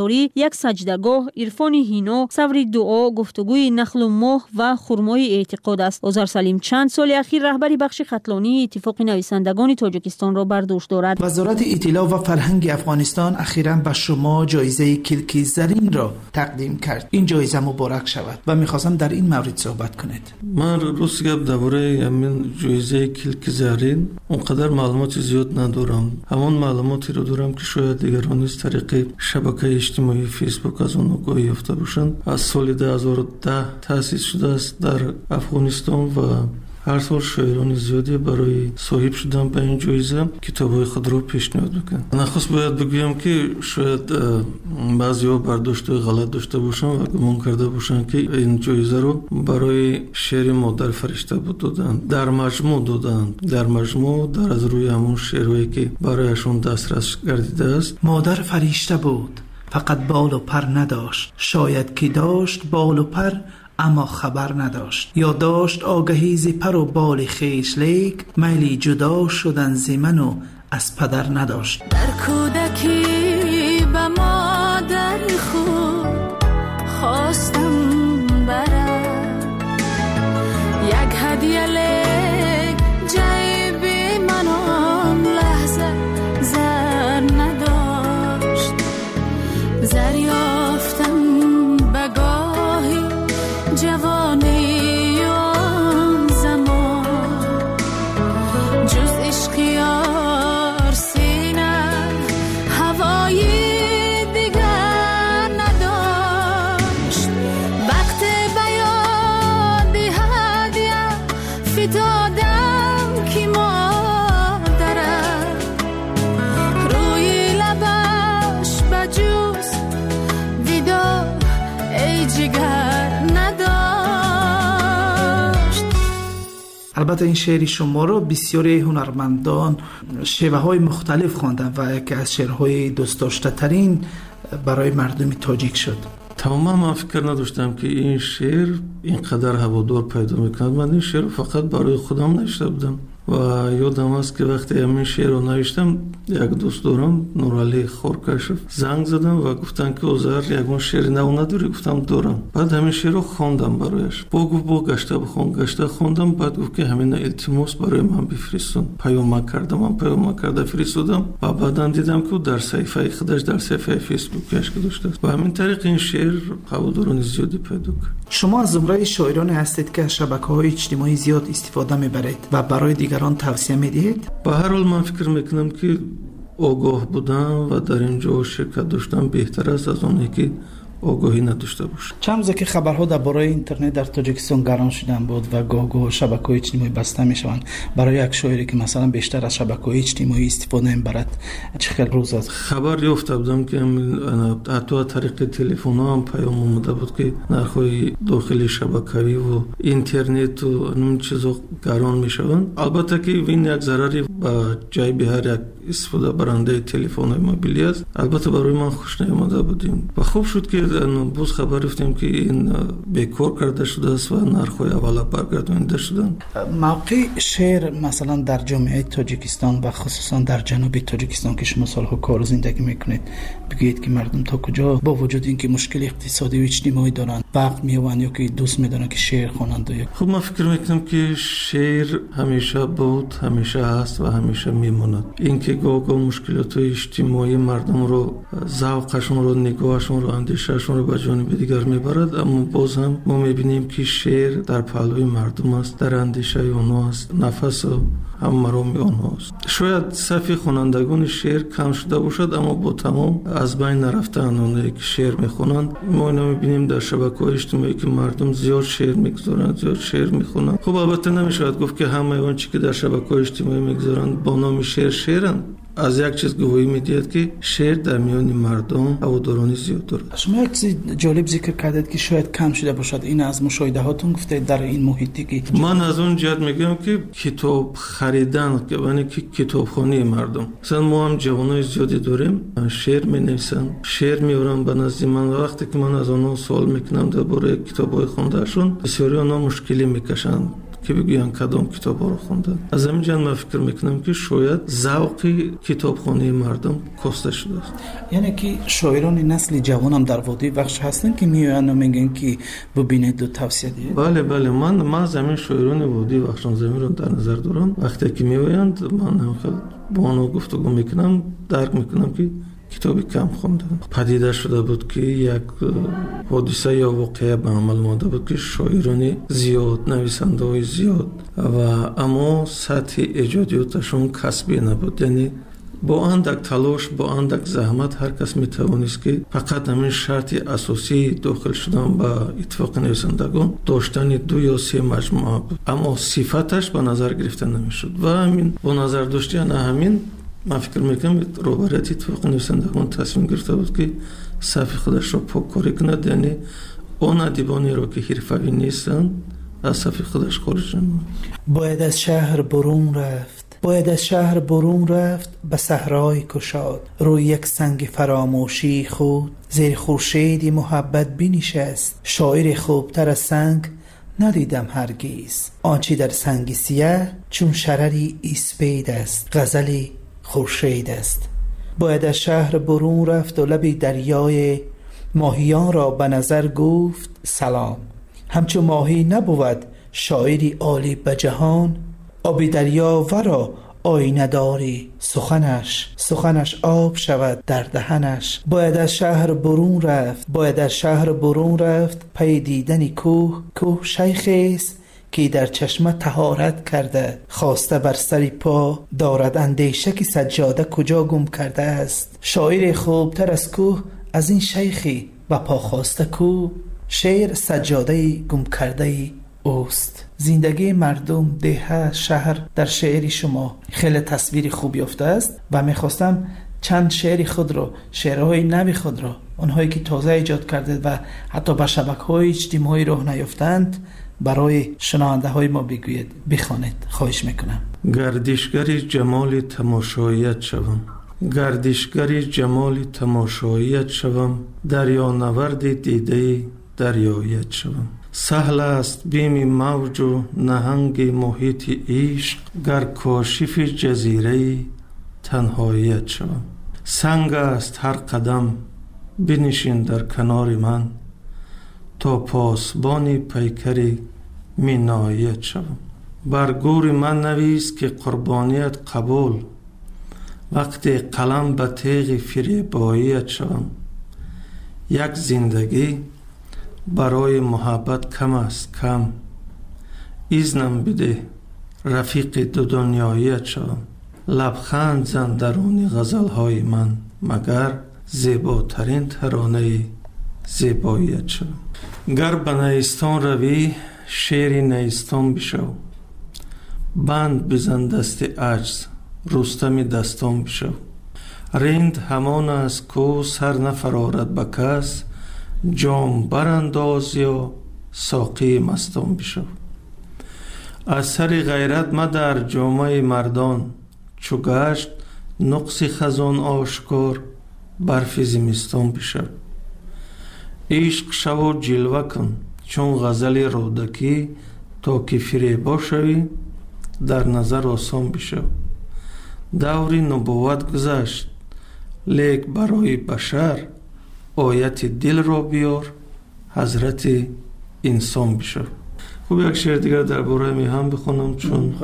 معیاری، یک سجدهگاه، عرفان هینو، صبر دعا، گفتگوی نخل و ماه و خرمای اعتقاد است. آذر سلیم چند سال اخیر رهبری بخش خطلانی اتفاق نویسندگان تاجیکستان را بر دوش دارد. وزارت اطلاع و فرهنگ افغانستان اخیراً به شما جایزه کلکی زرین را تقدیم کرد. این جایزه مبارک شود و می‌خواستم در این مورد صحبت کنید. من روز گپ درباره همین جایزه کلکی زرین اونقدر معلومات زیاد ندارم. همون معلوماتی رو دارم که شاید دیگران از طریق شبکه اجتماعی فیسبوک از اون آگاهی یافته باشند. از سال 2010 تأسیس شده است در افغانستان و هر سال شاعران زیادی برای صاحب شدن به این جایزه کتاب‌های خود را پیشنهاد میکنند. نخست باید بگویم که شاید بعضی‌ها برداشت غلط داشته باشند و گمان کرده باشند که این جایزه رو برای شعر مادر فرشته بود دادند. در مجموع در از روی همون شعرهایی که برایشون دسترس گردیده است. مادر فرشته بود، فقط بال و پر نداشت. شاید که داشت بال و پر اما خبر نداشت، یا داشت آگهی ز پر و بال خویش، لیک میلی جدا شدن ز من و از پدر نداشت. در کودکی به مادر خود خواستم برم یک هدیه، لیک جیب من آن لحظه زر نداشت. زر یافتم به گاهی جوانی آن زمان، جز عشق یار سینه هوای دیگر نداشت. وقت بیاد هدیه فتادم که مادرم روی لبش بجوز دیدار ای جگر نداشت. البته این شعر شما رو بسیاری هنرمندان شیوه های مختلف خواندن و یکی از شعرهای دوست داشته ترین برای مردم تاجیک شد. تماما من فکر نداشتم که این شعر اینقدر هوادار پیدا میکند. من این شعر فقط برای خودم نوشته بودم و یادم است که وقتی همین شعر رو نوشتم یک دوست دارم نورعلی خورکشف زنگ زدم و گفتن که اوزر یگون شعر نو نداری؟ گفتم دارم. بعد همین شعر رو خواندم برایش. گفت گشته بخون. گشته خواندم. بعد گفت که همین التماس برای من بفرستون. پیام کرده فرستادم و بعداً دیدم که در صفحه خودش در صفحه فیسبوکش گذاشته است و همین طریق این شعر هواداران زیادی پیدا کرد. شما از زمره شاعران هستید که از شبکه‌های اجتماعی زیاد استفاده می‌برید و برای دیگران توصیه می‌دهید؟ به هر حال من فکر می‌کنم که آگاه بودن و در اینجا شرکت داشتن بهتر است از اونی که آگاهی نداشته باشه. چند روزه که خبرها درباره اینترنت در تاجیکستان گران شدن بود و گاه شبکه‌های اجتماعی بسته میشوند. برای یک شاعری که مثلا بیشتر از شبکه‌های اجتماعی استفاده می‌برد چه خیلی روز است؟ خبر یافته بودم که حتی از طریق تلفن هم پیام اومده بود که نرخ‌های داخلی شبکه‌ای و اینترنت و اون چیزا گران میشوند. البته که این یک ضرری به جیب هر یک استفاده برنده تلفن موبیلی است. البته برای من خوش نیامده بودیم و خوب شد که باز خبر رفتیم که این بیکار کرده شده است و نرخ‌های اولا برگردانیده شدن. موقع شعر مثلا در جامعه تاجیکستان و خصوصا در جنوب تاجیکستان که شما سالها کار و زندگی میکنید بگید که مردم تا کجا با وجود اینکه مشکل اقتصادی و اجتماعی دارن وقت میوان یا که دوست میدارن که شعر خوانند؟ خب من فکر میکنم که شعر همیشه بود، همیشه هست و همیشه میماند. اینکه گاه مشکلات اجتماعی مردم رو، ذوقشون رو، نگاهشون رو، اندیشهشون رو به جانب دیگر میبرد، اما باز هم ما میبینیم که شعر در پهلوی مردم است، در اندیشه اونها است، نفس هم مرام آنها است. شاید صفی خوانندگان شعر کم شده باشد، اما با تمام از بین نرفتن اونایی که شعر میخونند ما اینو میبینیم در شبکه‌های اجتماعی که مردم زیاد شعر میگذارند، زیاد شعر میخونند. خب البته نمیشود گفت که همه اون چیزی که در شبکه‌های اجتماعی میگذارند با نام شعرند. از یک چیز گواهی میدید که شعر در میان مردم هوادارانی زیاد دارد. شما یک چیز جالب ذکر کردید که شاید کم شده باشد، این از مشاهده هاتون گفتید در این محیطی که من از اون جهت میگم که کتاب خریدن که یعنی که کتابخانه مردم، مثلا ما هم جوانای زیادی داریم شعر مینویسن، شعر میارن به نزد من. وقتی که من از اونها سوال میکنم درباره کتابای خوندهشون، بسیاری اونها مشکلی میکشن که بگویند کدام کتاب‌ها رو خوندن. از همین جهت من فکر میکنم که شاید ذوق کتابخوانی مردم کاسته شده است. یعنی که شاعران نسل جوان هم در وادی وخش هستن که میآیند و میگن که ببینید و توصیه دید. بله من زمین شاعران وادی وخشان زمین رو در نظر دارم. وقتی که میآیند من هم خیلی با آنها گفتگو میکنم، درک میکنم که کتابی کم خوندن. پدیده شده بود که یک حادثه یا واقعه به عمل مانده بود که شاعران زیاد، نویسنده های زیاد و اما سطح ایجادیاتشون کسبی نبود. یعنی با اندک تلاش، با اندک زحمت هر کس میتوانست که فقط همین شرط اساسی داخل شدن به اتفاق نویسندگان داشتن 2 یا 3 مجموعه بود، اما صفتش به نظر گرفته نمیشد و همین با نظر داشتن همین من فکر میکنم روبرت اتفاق نویسندگان تصمیم گرفته بود که صف خودش را پاککاری کند، یعنی اون ادیبانی را که حرفه‌ای نیستند از صف خودش خارج نماید. باید از شهر برون رفت به صحرای کشاد، روی یک سنگ فراموشی خود زیر خورشیدی محبت بنشست. شاعر خوبتر از سنگ ندیدم هرگز، آنچه در سنگ سیاه چون شرری اسپید است، غزلی خورشید است. باید از شهر برون رفت و لب دریای ماهیان را به نظر گفت سلام. همچو ماهی نبود شاعری عالی به جهان، آب دریا ورا آینه داری سخنش آب شود در دهنش. باید از شهر برون رفت پی دیدن کوه شیخی است که در چشمه طهارت کرده، خواسته بر سر پا دارد اندیشه که سجاده کجا گم کرده است. شاعر خوبتر از کوه از این شیخی و پا خواسته کو، شعر سجاده گم کرده اوست. زندگی مردم، ده، شهر در شعری شما خیلی تصویری خوب یافته است و میخواستم چند شعر خود را، شعرهای نوی خود را، اونهایی که تازه ایجاد کرده و حتی به شبکه‌های اجتماعی راه نیافتند برای شنونده های ما بگوید، بخوانید، خواهش میکنم. گردشگری جمال تماشاییت شوم، دریا نورد دیده دریایت شوم. سهل است بیم موج و نهنگ محیط عشق، گر کاشف جزیره تنهاییت شوم. سنگ است هر قدم بنشین در کنار من، تا پاسبان پیکر میناییت شوم. بر گور من نویس که قربانیت قبول، وقتی قلم به تیغ فریباییت شوم. یک زندگی برای محبت کم است کم، ایزنم بده رفیق دو دنیاییت شوم. لبخند زن درون غزلهای من، مگر زیباترین ترانه زیباییت شوم. گر به نیستان روی شیر نیستان بشو، بند بزن دست عجز رستم دستان بشو. رند همان است کو سر نفرارد به کس، جام برانداز یا ساقی مستان بشو. از سر غیرت مدر جامه مردان، چو گشت نقص خزان آشکار برف زمستان بشو. عشق شو و جلوه کن چون غزل رودکی، تا که فریبا شوی در نظر آسان بشو. دوری نبوت گذشت لیک برای بشر، آیت دل را بیار حضرت انسان بشو. خوب یک شعر دیگر درباره میهن بخونم، چون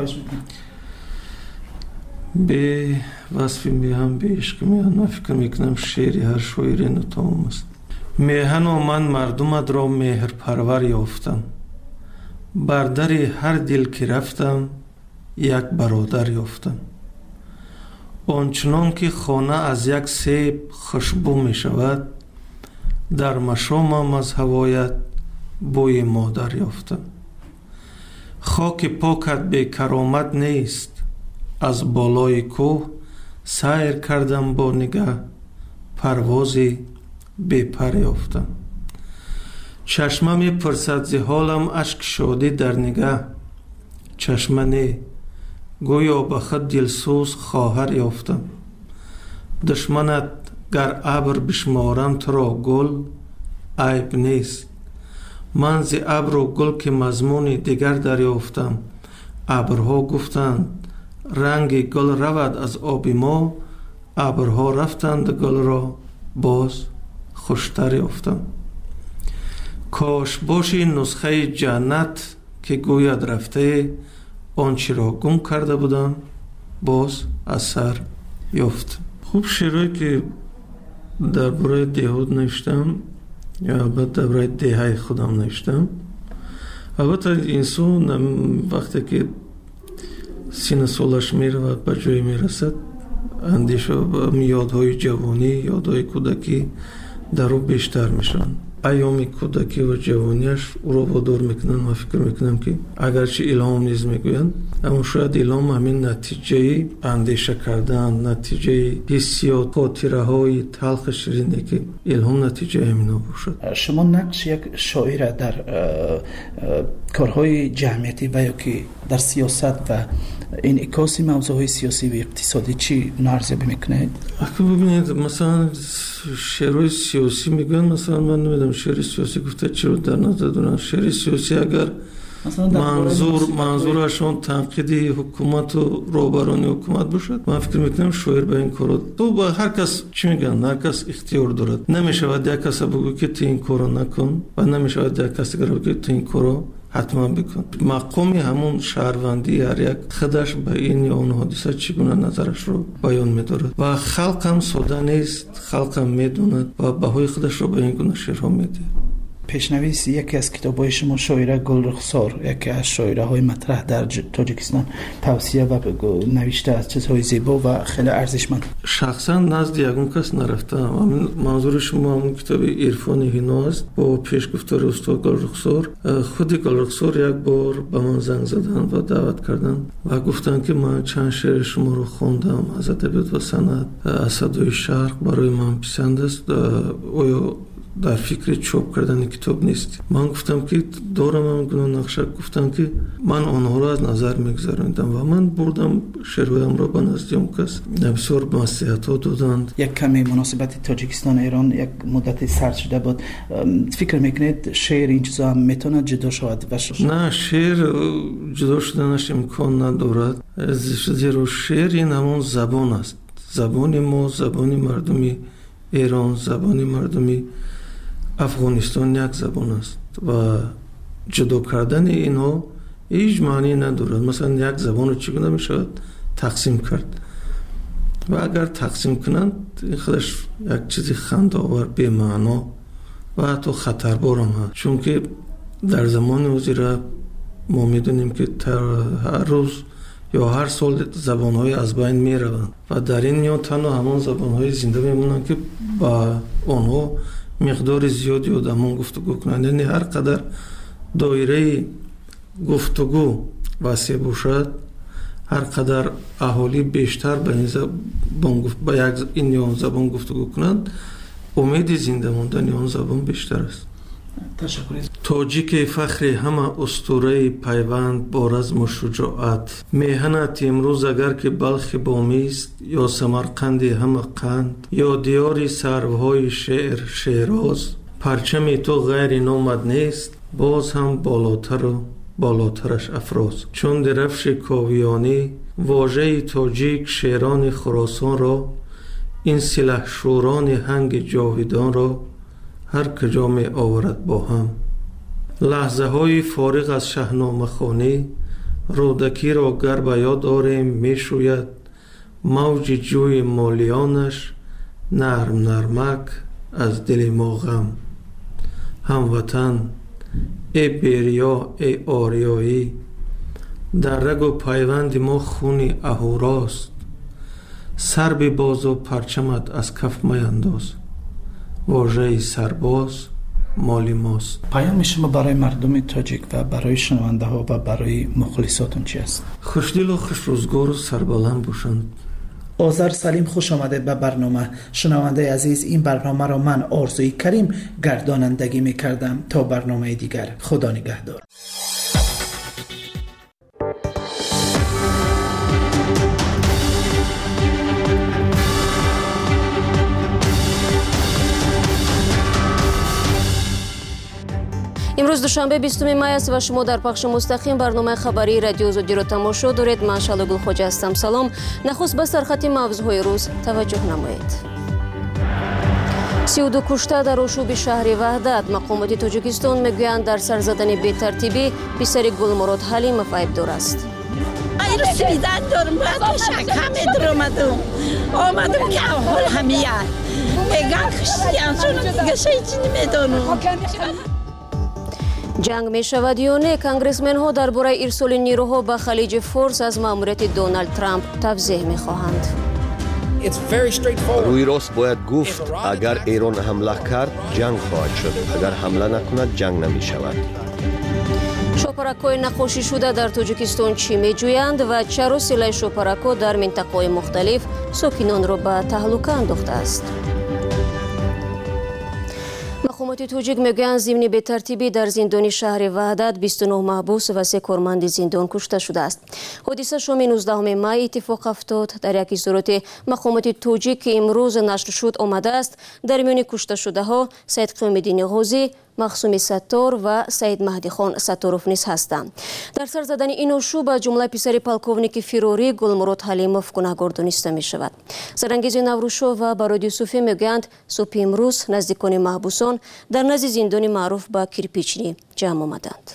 به وصف میهن، به عشق میهن من فکر میکنم شعری هر شاعری نتمام است. میهن و من مردمت را مهر پرور یافتم، بر در هر دل که رفتم یک برادر یافتم. آنچنان که خانه از یک سیب خوشبو می شود، در مشامم از هوایت بوی مادر یافتم. خاک پاکت بی کرامت نیست، از بالای کوه سیر کردم با نگاه، پروازی بی پر یافتم. چشمه می پرسد ز حالم، اشک شادی در نگاه، چشمه نه گویا به خود دلسوز خواهر یافتم. دشمنت گر ابر بشمارم تو را گل عیب نیست، من ز ابر و گل که مضمون دیگر دریافتم. ابرها گفتند رنگ گل رود از آب ما. ابرها رفتند گل را باز خوشتر یافتم. کاش باشی نسخه جنت که گوید رفته. آنچه را گم کرده بودم باز از سر یافت. خوب شعرهایی که درباره دهود نوشتم یا البته درباره دهه خودم نوشتم. البته انسان وقتی که سن سالش میرود به جای میرسد اندیشه یادهای جوانی یادهای کودکی در او بیشتر میشن. ایام کودکی و جوانیش او را وادار میکنن. من فکر میکنم که اگرچه الهام نیز میگویند اما شاید الهام همین نتیجه اندیشه کردن، نتیجه حسیات، خاطره های تلخ شیرینی که الهام نتیجه همینا باشد. شما نقش یک شاعر در کارهای جمعیتی و یا که در سیاست و انعکاس موضوعهای سیاسی و اقتصادی چی ارزیابی میکنید؟ اگه ببینید مثلا شعرهای سیاسی میگن، مثلا من نمیدونم شعر سیاسی گفته چرا در نظر دارن. شعر سیاسی اگر منظورشون تنقیدی حکومت و روبرانی حکومت باشد، من فکر میکنم شاعر به این کارو تو با هر کس چی میگن، هر کس اختیار دارد. نمیشود یک کس بگو که تو این کارو نکن و نمیشود یک کس بگو که تو این کارو حتما بکن. مقامی همون شهروندی هر یک خودش به این یا اون حادثه چگونه نظرش رو بیان می‌دارد و خلق هم ساده نیست، خلق هم میدوند و بهای خودش رو به این گونه شعرها میده. پیشنویس یکی از کتاب‌های شما شاعره گلرخسار، یکی از شاعره‌های مطرح در تاجیکستان، توصیه و نوشته از چیزهای زیبا و خیلی ارزشمند. شخصا نزد یگون کس نرفتم. منظور شما همون کتاب عرفان هینا است با پیشگفتار استاد گلرخسار. خود گلرخسار یک بار به من زنگ زدن و دعوت کردن و گفتن که من چند شعر شما رو خواندم از ادبیات و صنعت، از صدای شرق برای من پسند است، آیا در فکر چاپ کردن کتاب نیست؟ من گفتم که دارم هم گناه نقشه. گفتم که من آنها را از نظر میگذراندم و من بردم شعرهایم را به نزد اون کس. بسیار نصیحت‌ها دادند. یک کمی مناسبت تاجیکستان ایران یک مدت سرد شده بود. فکر میکنید شعر این چیزا هم میتونه جدا شود؟ نه، شعر جدا شدنش امکان ندارد، زیرا شعر این همون زبان است. زبان ما، زبان مردمی ایران، زبان مردمی افغانستان یک زبان است و جدا کردن اینها هیچ معنی ندارد. مثلا یک زبان رو چگونه میشود تقسیم کرد و اگر تقسیم کنند این خودش یک چیزی خنده‌آور، بی معنا و حتی خطربار هم هست. چون که در زمان حاضر ما میدونیم که هر روز یا هر سال زبان‌های از بین میروند و در این میان تنها همان زبان‌های زنده میمونند که با آنها مقدار زیادی آدمان گفتگو کنند. یعنی هر قدر دایره گفتگو وسیع باشد، هر قدر اهالی بیشتر به این زبان گفتگو کنند، امید زنده ماندن آن زبان بیشتر است. تاجیک فخر همه اسطوره پیوند با رزم و شجاعت، میهنت امروز اگر که بلخ بامی است یا سمرقند همه قند یا دیاری سروهای شعر شیراز، پرچم تو غیر نامد نیست باز هم بالاتر و بالاترش افراز. چون درفش کاویانی واژه تاجیک شیران خراسان را، این سلح شوران هنگ جاویدان را هر کجا می آورد با هم. لحظه های فارغ از شاهنامه خوانی، رودکی را گر به یاد آریم می شوید موج جوی مالیانش، نرم نرمک از دل ما غم. هموطن ای بیریا ای آریایی، در رگ و پیوند ما خونی اهوراست، سر به باز و پرچمت از کف میانداز، واژه سرباز مالی ماست. پیام شما برای مردم تاجیک و برای شنونده ها و برای مخلصاتون چی است؟ خوشدل و خوشروزگار و سربلند باشند. آذر سلیم، خوش آمده به برنامه. شنونده عزیز، این برنامه را من آرزوی کریم گردانندگی می کردم. تا برنامه دیگر، خدا نگهدار. امروز امروز دوشنبه 20 مای است و شما در پخش مستقیم برنامه خبری رادیو آزادی را تماشا دارید. من شعله گلخوجه هستم. سلام. نخست به سرخط موضوعهای روز توجه نمایید. 32 کشته در آشوب شهر وحدت. مقامات تاجیکستان میگویند در سر زدن بی‌ترتیبی پسر گلمراد حلیمов ایبدار است. رسیدن دارم بعد شکم درآمدم آمدم که اول همیه میگن خشتیم شون دیگه چیزی نمیدونم. جنگ می شود یا نه؟ کانگرسمن ها درباره ارسال نیروها به خلیج فارس از ماموریت دونالد ترامپ توضیح می خواهند. روی راست باید گفت اگر ایران حمله کرد جنگ خواهد شد، اگر حمله نکند جنگ نمی شود. شوپرک‌های نقاشی شده در تاجیکستان چی می‌جویند و چرا سیلای شوپرک‌ها در منطقه‌های مختلف ساکنان را به تهلکه انداخته است؟ مقامات تاجیک میگویند ضمن بی‌ترتیبی در زندان شهر وحدت 29 محبوس و 3 کارمند زندان کشته شده است. حادثه شام 19 مای اتفاق افتاد. در یک اظهارات مقامات تاجیک که امروز نشر شد آمده است در میان کشته شده ها سید قیام‌الدین غازی، مخصوم ستار و سید مهدی خان ستاروف نیز هستند. در سر زدن این آشوب از جمله پسر پالکوونیک فراری گلمراد حلیمов گناهکار دانسته می شود. سرانگیز نوروشو و براد یوسفی میگویند صبح امروز نزدیکان محبوسان در نزد زندان معروف به کیرپیچنی جمع آمدند.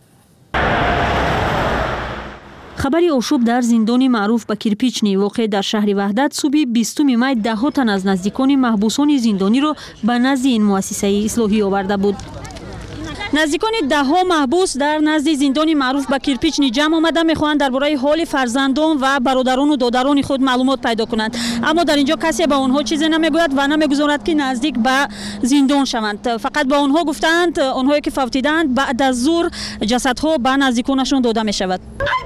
خبری آشوب در زندان معروف به کیرپیچنی واقع در شهر وحدت صبح 20 مای 10 تن از نزدیکان محبوسان زندانی را به نزد این مؤسسه اصلاحی آورده بود. نزدیکان 10 محبوس در نزد زندان معروف به کیرپیچنی جمع آمده میخواهند درباره حال فرزندان و برادران و دادران خود معلومات پیدا کنند، اما در اینجا کسی به آنها چیزی نمیگوید و نمیگذارد که نزدیک به زندان شوند. فقط به آنها گفتند آنهایی که فوتیدند بعد از ظهر جسدها به نزدیکانشان داده می شود.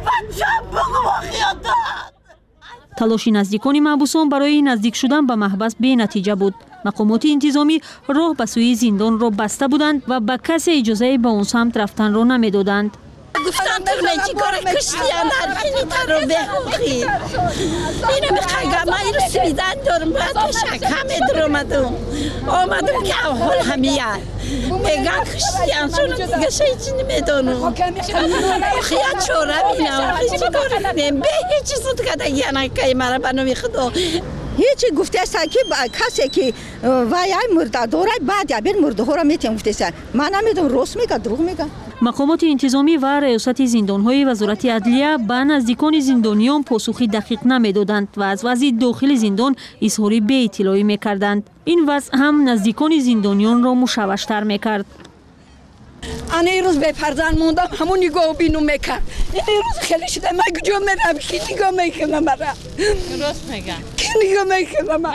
تلاش نزدیکان محبوسان برای نزدیک شدن به محبس بی نتیجه بود. مقامات انتظامی راه به سوی زندان را بسته بودند و به کسی اجازه به آن سمت رفتن را نمیدادند. گفتم تو چی کار کشتیان حرفینی تا رو بخوخی اینو میخوایم من رسیدن دارم بعد شکم درآمدم که اول همیه میگن کشتیان شون دیگه چیزی نمیدونم. خیلی چوره بینم چی کار کنیم به هیچ چیز دیگه دیگه نکنی مرا بنامی خدا هیچی گفته است که کسی که وایای مرده داره بعد یا بین مرده ها را میتونم گفته است. من نمیدونم راست میگه دروغ میگه. مقامات انتظامی و ریاست زندان‌های وزارت عدلیه به نزدیکان زندانیان پاسخی دقیق نمیدادند و از وضع داخل زندان اظهار بی اطلاعی میکردند. این وضع هم نزدیکان زندانیان را مشوش‌تر میکرد. انا روز به فرزند موندم همون نگاه بینو میکرد. این روز خیلی شده من کجا میرم کی نگاه میکنم مرا درست میگن کی نگاه میکنم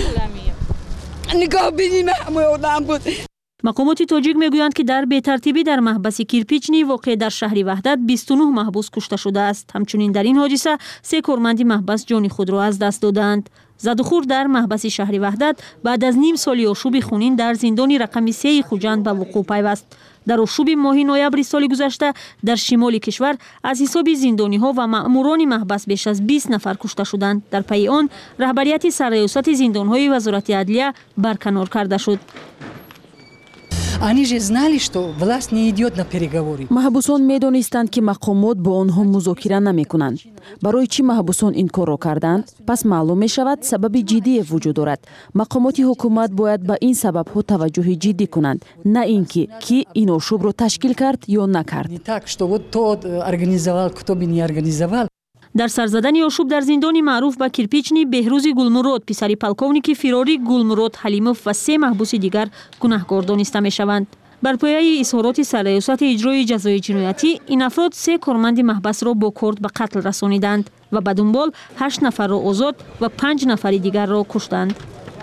نگاه بینیم همون آدم بود. مقامات تاجیک میگویند که در بی‌ترتیبی در محبس کیرپیچنی واقع در شهر وحدت 29 محبوس کشته شده است. همچنین در این حادثه 3 کارمند محبس جان خود را از دست دادند. زد و خورد در محبس شهر وحدت بعد از نیم سال آشوب خونین در زندان رقم 3 خوجند به وقوع پیوست. در آشوب ماه نوامبر سال گذشته در شمال کشور از حساب زندانی‌ها و مأموران محبس بیش از 20 نفر کشته شدند. در پی آن رهبریت سرریاست زندان‌های وزارت عدلیه برکنار کرده شد. Они же знали, что власть не идет на переговоры. محبوسان می‌دانستند که مقامات با آنها مذاکره نمی‌کنند. برای چی محبوسان این کار را کردند؟ پس معلوم می‌شود سبب جدی وجود دارد. مقامات حکومت باید به این سبب‌ها توجه جدی کنند، نه اینکه کی این آشوب را تشکیل کرد یا نکرد. Не так, что вот тот организовал, кто бы не организовал. در سرزدن آشوب در زندان معروف به کیرپیچنی بهروز گلمراد پسر پالکوونیک فراری گلمراد حلیمov و 3 محبوس دیگر گناهکار دانسته می‌شوند. بر پایه اظهارات سرریاست اجرای جزای جنایتی این افراد 3 کارمند محبس را با کورد به قتل رسانیدند و به دنبال 8 نفر را آزاد و 5 نفر دیگر را کشتند.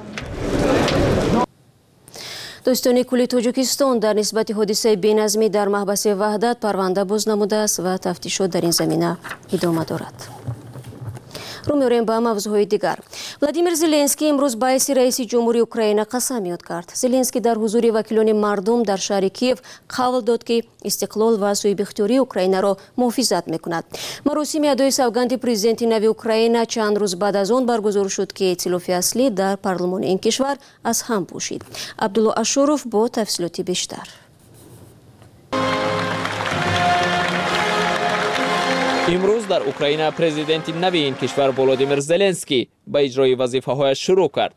دوستان کل تاجیکستان در نسبت حادثه بی‌نظمی در محبس وحدت پرونده باز نموده است و تفتیشات در این زمینه ادامه دارد. رو می‌آوریم به موضوعهای دیگر. ولادیمیر زلنسکی امروز باعث رئیس جمهوری اوکراین قسم یاد کرد. زلنسکی در حضور وکیلان مردم در شهر کیف قول داد که استقلال و سوءبختیاری اوکراین را محافظت می‌کند. مراسم ادای سوگند پرزیدنت نو اوکراین چند روز بعد از آن برگزار شد که ائتلاف اصلی در پارلمان این کشور از هم پوشید. عبدالله اشوروف با تفصیلات بیشتر. امروز در اوکراین پرزیدنت نوی این کشور ولودیمیر زلنسکی به اجرای وظیفه‌هایش شروع کرد.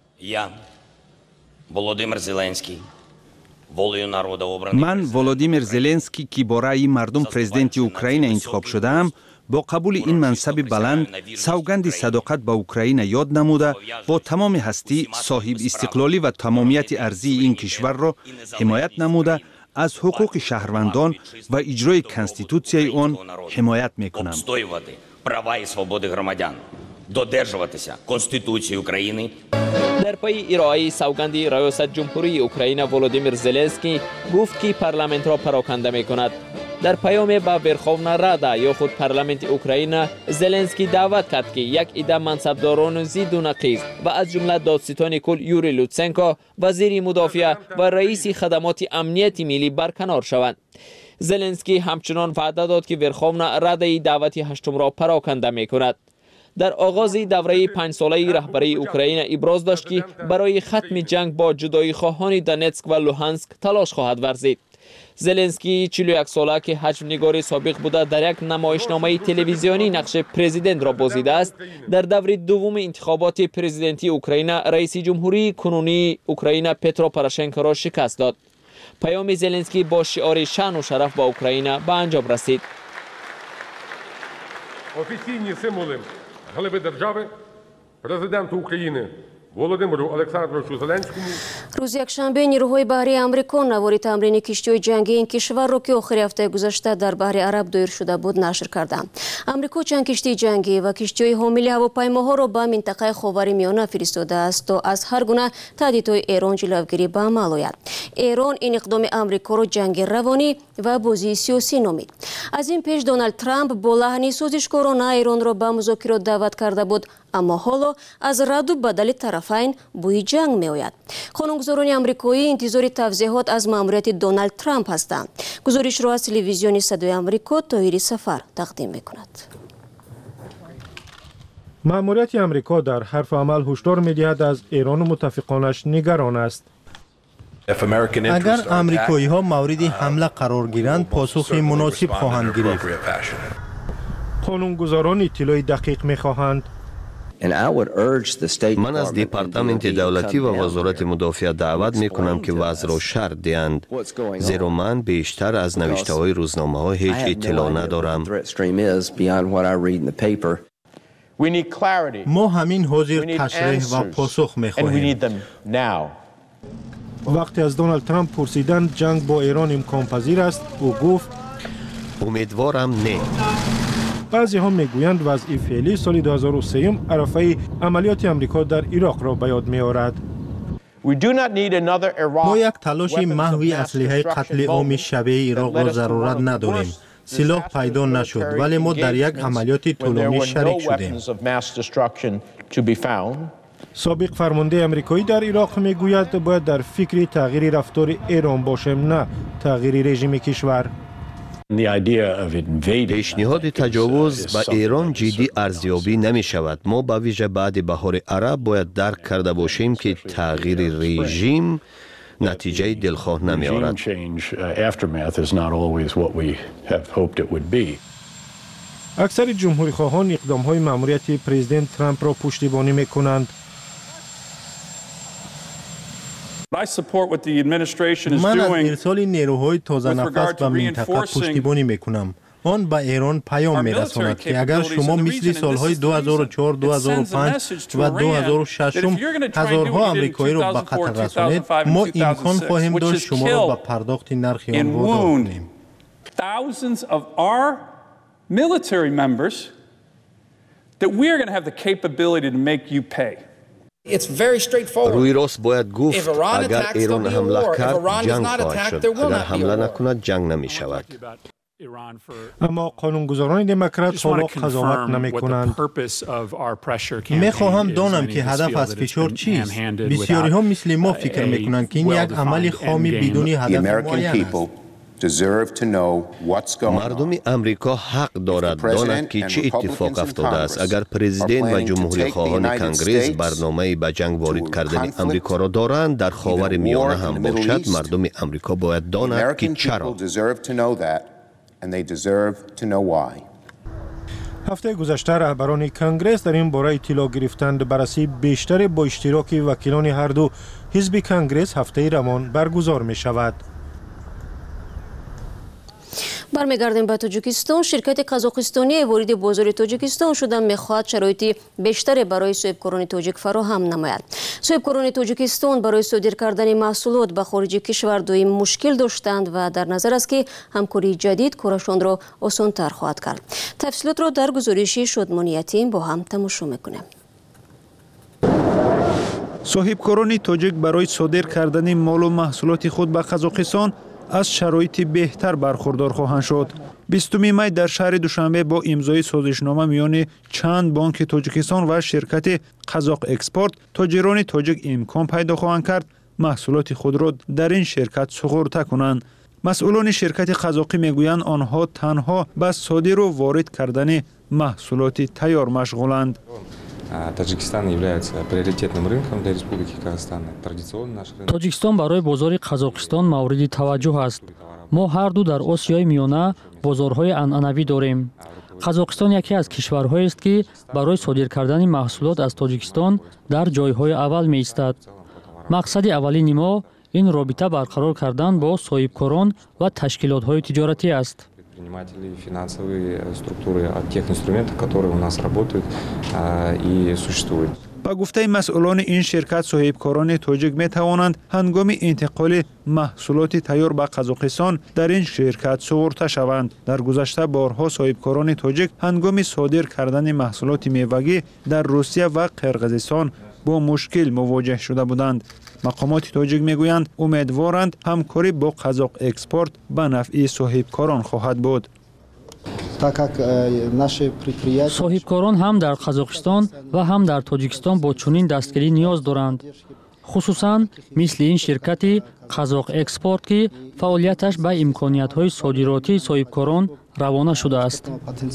من ولودیمیر زلنسکی که با رأی مردم پرزیدنت اوکراین انتخاب شدم، با قبول این منصب بلند سوگند صداقت به اوکراین یاد نموده با تمام هستی صاحب استقلالی و تمامیت ارضی این کشور را حمایت نموده از حقوق شهروندان و اجرای کنستیتوسیای آن حمایت میکنم. در پی ارائه سوگند ریاست جمهوری اوکراین ولودیمیر زلنسکی گفت که پارلمانت را پراکنده میکند. در پیام به ورخونا رادا یا خود پارلمانت اوکراین زلنسکی دعوت کرد که یک عده منصبداران ضد و نقیض و از جمله دادستان کل یوری لوتسنکو، وزیر مدافع و رئیس خدمات امنیت ملی برکنار شوند. زلنسکی همچنان وعده داد که ورخونا رادا دعوت هشتم را پراکنده میکند. در آغاز دوره 5 ساله رهبری اوکراین ابراز داشت که برای ختم جنگ با جدایی خواهان دونتسک و لوهانسک تلاش خواهد ورزید. زلنسکی 41 ساله که حجم نگار سابق بوده در یک نمایشنامه تلویزیونی نقش پرزیدنت را بازیده است، در دور دوم انتخابات پرزیدنتی اوکراین رئیس جمهوری کنونی اوکراین پترو پروشنکو را شکست داد. پیام زلنسکی با شعار شان و شرف با اوکراین به انجام رسید. Офіційні символи глави держави президенту України Володимиру Олександровичу Зеленському. روز یکشنبه نیروهای بحری آمریکا نواری تمرین کشتی‌های جنگی این کشور را که آخر هفته گذشته در بحر عرب دایر شده بود نشر کردند. آمریکا چند کشتی جنگی و کشتی‌های حامل هواپیماها را به منطقه خاورمیانه فرستاده است تا از هر گونه تهدیدهای ایران جلوگیری به عمل آید. ایران این اقدام آمریکا را جنگ روانی و بازی سیاسی نامید. از این پیش دونالد ترامپ با لحنی سازشکارانه ایران را به مذاکرات دعوت کرده بود، اما حالا از رد و بدل طرفین بوی جنگ می آید. قانونگذاران آمریکایی انتظار توضیحات از ماموریت دونالد ترامپ هستند. گزارش را از تلویزیون صدای آمریکا طاهری سفر تقدیم می کند. ماموریت آمریکا در حرف عمل هشدار می دهد از ایران و متفقانش نگران است. اگر آمریکایی ها مورد حمله قرار گیرند پاسخ مناسب خواهند گرفت. قانونگذاران اطلاع دقیق می خواهند. من از دپارتمنت دولتی و وزارت مدافع دعوت می کنم که وضع را شرح دهند، زیرا من بیشتر از نوشته های روزنامه ها هیچ اطلاع ندارم. ما همین حاضر تشریح و پاسخ می خواهیم. وقتی از دونالد ترامپ پرسیدند جنگ با ایران امکان پذیر است، او گفت امیدوارم نه. بعضی ها میگویند وضع فعلی سال 2003 عرفه عملیات امریکا در عراق را به یاد می آورد. ما یک تلاش محوی اسلحه قتل عام شبیه عراق را ضرورت نداریم. سلاح پیدا نشد ولی ما در یک عملیات طولانی شریک شدیم. سابق فرمانده امریکایی در عراق میگوید باید در فکر تغییر رفتار ایران باشیم، نه تغییر رژیم کشور. پیشنهاد تجاوز به ایران جدی ارزیابی نمی شود. ما به ویژه بعد بهار عرب باید درک کرده باشیم که تغییر رژیم نتیجه دلخواه نمی آورد. اکثر جمهوری خواهان اقدام های ماموریت پرزیدنت ترامپ را پشتیبانی می کنند. من از ارسال نیروهای تازه نفس به منطقه پشتیبانی میکنم. آن به ایران پیام میرساند که اگر شما مثل سالهای 2004، 2005 و 2006 هزارها آمریکایی را به خطر رسانید، ما امکان خواهیم داشت شما را به پرداخت نرخ آن وادار کنیم. روی راست باید گفت اگر ایران حمله کرد جنگ خواهد شد، اگر حمله نکند جنگ نمی شود. اما قانونگذاران دموکرات سابق قضاوت نمی کنند. می خواهم دانم که هدف از فشار چیست. بسیاری ها مثل ما فکر می کنند که این یک عمل خامی بدون هدف معین است. مردم امریکا حق دارد داند که چه اتفاق افتاده است. اگر پرزیدنت و جمهوری خواهان کنگره برنامه به جنگ وارد کردن امریکا را دارند، در خاور میانه هم باشد، مردم امریکا باید داند که چرا. هفته گذشته رهبران کنگره در این باره اطلاع گرفتند بررسی بیشتر با اشتراک وکیلان هر دو حزب کنگره هفته رمان برگزار می شود. برمیگردیم به تاجیکستان. شرکت قزاقستانی وارد بازار تاجیکستان شده میخواهد شرایط بیشتری برای صاحبکاران تاجیک فراهم نماید. صاحبکاران تاجیکستان برای صادر کردن محصولات به خارج کشور دویم مشکل داشتند و در نظر است که همکاری جدید کارشان را آسان‌تر خواهد کرد. تفصیلات را در گزارش شادمانی یتیم با هم تماشا میکنیم. صاحبکاران تاجیک برای صادر کردن مال و محصولات خود به قزاقستان از شرایط بهتر برخوردار خواهند شد. 20 می در شهر دوشنبه با امضای سازشنامه میان چند بانک تاجیکستان و شرکت قزاق اکسپورت تاجران تاجیک امکان پیدا خواهند کرد محصولات خود را در این شرکت سپرده کنند. مسئولان شرکت قزاقی میگویند آنها تنها به صادر و وارد کردن محصولات تیار مشغولند. Таджикистан является приоритетным рынком для Республики Казахстан. Традиционно наш рынок. Тоҷикистон барои бозори Қазоқистон мавриди таваҷҷӯҳ аст. Мо ҳар ду дар Осиёи миёна бозорҳои анъанавӣ дорем. Қазоқистон яке аз кишварҳоест, ки барои содир кардани маҳсулот аз Тоҷикистон дар ҷойҳои аввал меистад. Мақсади аввалини мо ин робита барқарор кардан бо соҳибкорон ва ташкилотҳои тиҷоратӣ аст. Предприниматели, финансовые структуры от тех инструментов, которые у нас работают и существуют. با گفته مسئولان این شرکت صاحبکاران تاجیک می توانند هنگام انتقال محصولات تیار به قزاقستان در این شرکت سپرده شوند. در گذشته بارها صاحبکاران تاجیک هنگام صادر کردن محصولات میوگی در روسیه و قرقیزستان با مشکل مواجه شده بودند. مقامات تاجیک میگویند امیدوارند همکاری با قزاق اکسپورت به نفع صاحبکاران خواهد بود. صاحبکاران هم در قزاقستان و هم در تاجیکستان با چنین دستگیری نیاز دارند. خصوصاً مثل این شرکت قزاق اکسپورت که فعالیتش به امکانیت‌های صادراتی صاحبکاران روانه شده است.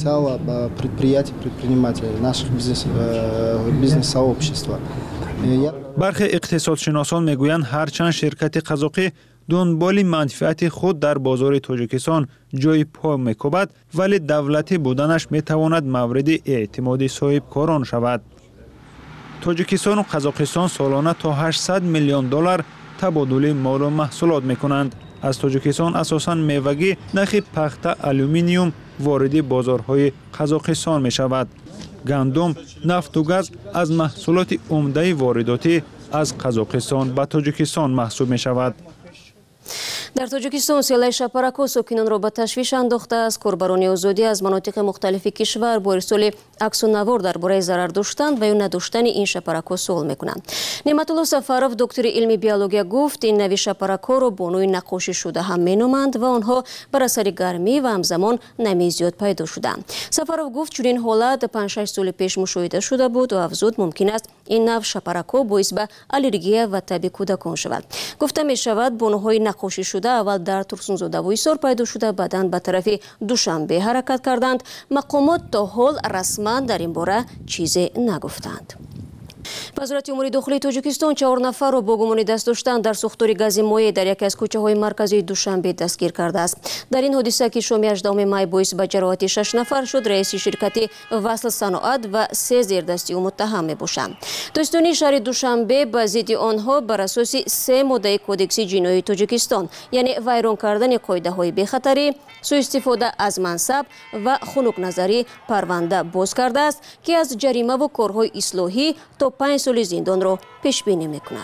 برخی اقتصادشناسان میگویند هرچند شرکت قزاقی دنبال منفعت خود در بازار تاجیکستان جای پا میکوبد ولی دولتی بودنش میتواند مورد اعتماد صاحبکاران شود. تاجیکستان و قزاقستان سالانه تا 800 میلیون دلار تبادل مال و محصولات میکنند. از تاجیکستان اساساً میوگی، نخ پخته آلومینیوم وارد بازارهای قزاقستان میشود. گندم، نفت و گاز از محصولات عمده وارداتی از قزاقستان به تاجیکستان محسوب میشود. در تاجیکستان سیلای شپرکو ساکنان را به تشویش انداخته است. کاربران آزادی از مناطق مختلف کشور با ارسال عکس و نوار درباره ضرر داشتن و یا نداشتن این شپرکو سوال میکنند. نعمتالله سفرов دکتر علمی بیولوژی گفت این نوع شپرکو را بانوی نقاشی شده هم مینامند و آنها بر اثر گرمی و همزمان نمی زیاد پیدا شدند. سفرов گفت چنین حالت 5-6 سال پیش مشاهده شده بود و افزود ممکن است این نوع شپرکو باعث به آلرژی و تب کودکان شود. گفته می شود بانوهای نقاشی شده اول در ترسونزاده و ایسار پیدا شده بعداً به طرف دوشنبه حرکت کردند. مقامات تا حال رسما در این باره چیزی نگفتند. وزارت امور داخلی تاجیکستان 4 نفر را با گمان دست داشتن در سوختاری گاز مایع در یکی از کوچه‌های مرکزی دوشنبه دستگیر کرده است. در این حادثه که شام 18 می باعث به جراحت 6 نفر شد، رئیس شرکت وصل صنعت و 3 زیردستی او متهم میباشند. دادستانی شهر دوشنبه به ضد آنها بر اساس 3 ماده کودکس جنایی تاجیکستان یعنی ویران کردن قاعده‌های بی‌خطری، سوء استفاده از منصب و خنک نظری پرونده باز کرده است که از جریمه و کارهای اصلاحی تا 5 سال زندان را پیش بینی میکند.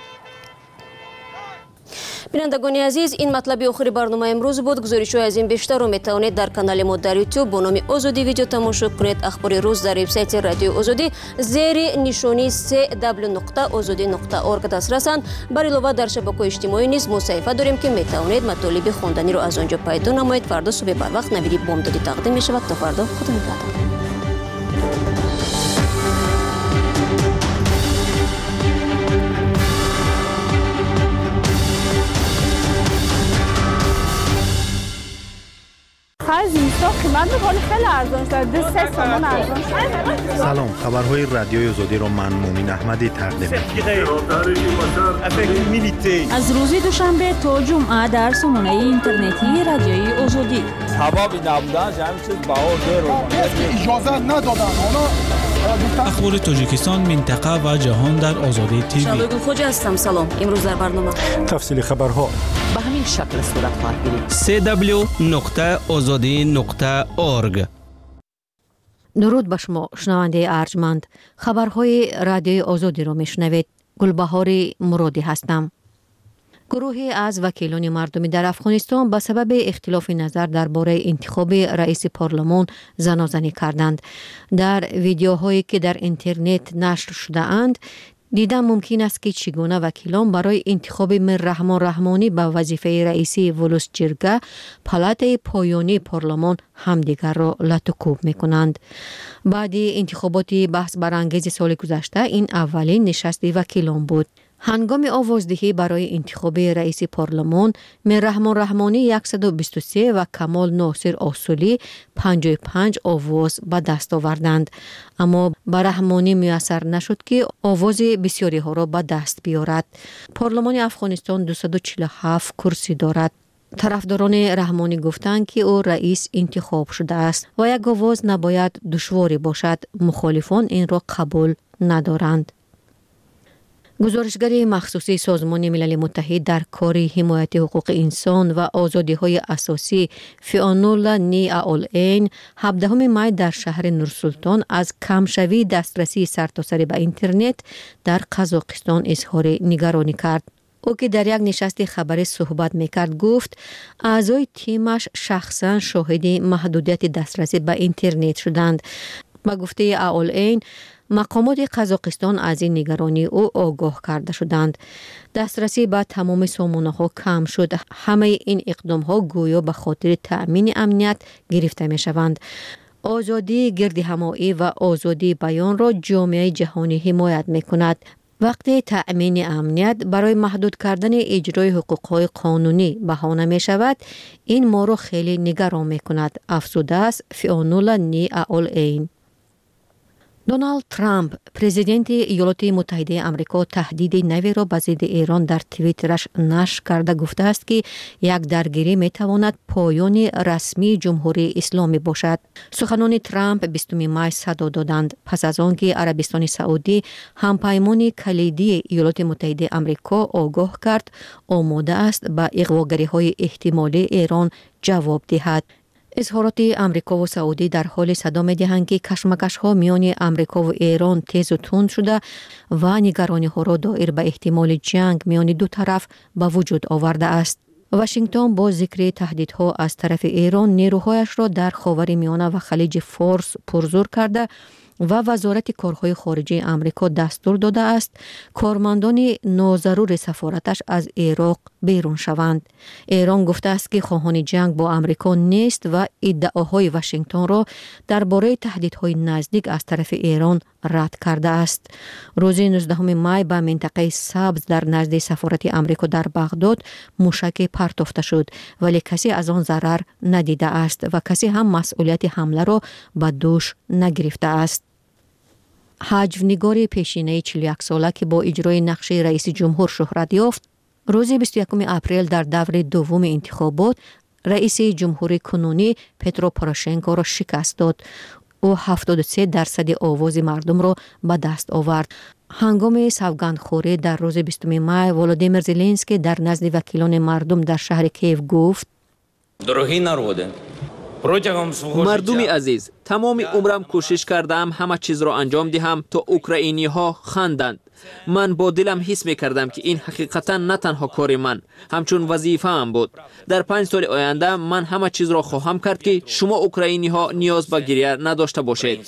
بینندگان عزیز، این مطلب آخر برنامه امروز بود. گزارش‌های از این بیشتر رو میتوانید در کانال ما در یوتیوب با نام آزادی ویدیو تماشا کنید. اخبار روز در وبسایت رادیو آزادی زیر نشانی www.azadi.org دسترسند. بر علاوه در شبکه‌های اجتماعی نیز ما صفحه داریم که میتوانید مطالب خواندنی رو از آنجا پیدا نمایید. فردا صبح بر وقت نویدی بامدادی تقدیم می‌شود. تا فردا خدا نگهدار. Faz isso. اینجا قیمت میکنه خیلی ارزان شده 3 تومان ارزان شده. سلام، خبرهای رادیوی آزادی را من مومن احمدی تقدیم می‌کنم. از روز دوشنبه تا جمعه در سامانه اینترنتی رادیوی آزادی. حبابی نبودن همین چیز بها اجازه ندادن. اخبار تاجیکستان، منطقه و جهان در آزادی تیوی. شادوگل خوجا هستم. سلام. امروز در برنامه تفصیل خبرها به همین شکل صورت خواهد گرفت. www.azadi.org. درود به شما شنونده ارجمند. خبرهای رادیوی آزادی را میشنوید. گلبهار مرادی هستم. گروهی از وکیلان مردمی در افغانستان به سبب اختلاف نظر درباره انتخاب رئیس پارلمان زنازنی کردند. در ویدیوهایی که در اینترنت نشر شده اند دیدن ممکن است که چگونه وکیلان برای انتخاب میررحمان رحمانی به وظیفه رئیسی ولس جرگه پالات پایانی پارلمان همدیگر را لطوکوب میکنند. بعد انتخابات بحث برانگیز سال گذشته این اولین نشست وکیلان بود. هنگام آوازدهی برای انتخاب رئیس پارلمان میررحمان رحمانی 123 و کمال ناصر اصولی 55 آواز به دست آوردند، اما به رحمانی میسر نشد که آواز بسیاری ها را به دست بیارد. پارلمان افغانستان 247 کرسی دارد. طرفداران رحمانی گفتند که او رئیس انتخاب شده است و یک آواز نباید دشواری باشد. مخالفان این را قبول ندارند. گزارشگر مخصوصی سازمان ملل متحد در کار حمایت حقوق انسان و آزادی‌های اساسی فیانولا نی اولین 17 می در شهر نورسلطان از کمشوی دسترسی سرتاسر به اینترنت در قزاقستان اظهار نگرانی کرد. او که در یک نشست خبری صحبت میکرد گفت اعضای تیمش شخصا شاهد محدودیت دسترسی به اینترنت شدند. با گفته اولین مقامات قزاقستان از این نگرانی او آگاه کرده شدند. دسترسی به تمام سامانه ها کم شد. همه این اقدام ها گویا به خاطر تأمین امنیت گرفته می شوند. آزادی گردهمایی و آزادی بیان را جامعه جهانی حمایت می کند. وقتی تأمین امنیت برای محدود کردن اجرای حقوق‌های قانونی بهانه می شود، این ما را خیلی نگران می کند. افزوده است فیانولا نی اولین. دونالد ترامپ پرزیدنت ایالات متحده آمریکا تهدید نوی را به ضد ایران در توییترش نشر کرده گفته است که یک درگیری می تواند پایان رسمی جمهوری اسلامی باشد. سخنان ترامپ 20 می صدا دادند پس از آنکه عربستان سعودی همپیمان کلیدی ایالات متحده آمریکا آگاه کرد آماده است به اغواگری‌های احتمالی ایران جواب دهد. اظهارات امریکا و سعودی در حال صدا می‌دهند که کشمکش‌ها میان امریکا و ایران تیز و تند شده و نگرانی‌ها را دایر به احتمال جنگ میان دو طرف به وجود آورده است. واشنگتن با ذکر تهدیدها از طرف ایران نیروهایش را در خاورمیانه و خلیج فارس پرزور کرده و وزارت کارهای خارجه امریکا دستور داده است کارمندان ناضرور سفارتش از عراق بیرون شوند. ایران گفته است که خواهان جنگ با امریکا نیست و ادعاهای واشنگتن را درباره تهدیدهای نزدیک از طرف ایران رد کرده است. روز 19 می به منطقه سبز در نزد سفارت امریکا در بغداد موشک پرتافته شد، ولی کسی از آن ضرر ندیده است و کسی هم مسئولیت حمله را به دوش نگرفته است. حجو‌نگار پیشینه 41 ساله که با اجرای نقش رئیس جمهور شهرت یافت، روز 21 اپریل در دور دوم انتخابات رئیس جمهوری کنونی پترو پوروشنکو را شکست داد. او 73% آواز مردم را به دست آورد. هنگام سوگندخوری در روز 20 می ولودیمیر زلنسکی در نزد وکیلان مردم در شهر کیف گفت: مردم عزیز، تمام عمرم کوشش کردم همه چیز را انجام دهم تا اوکراینی ها خندند. من با دلم حس می کردم که این حقیقتا نه تنها کار من، همچون وظیفه هم بود. در 5 سال آینده من همه چیز را خواهم کرد که شما اوکراینی ها نیاز به گریه نداشته باشید.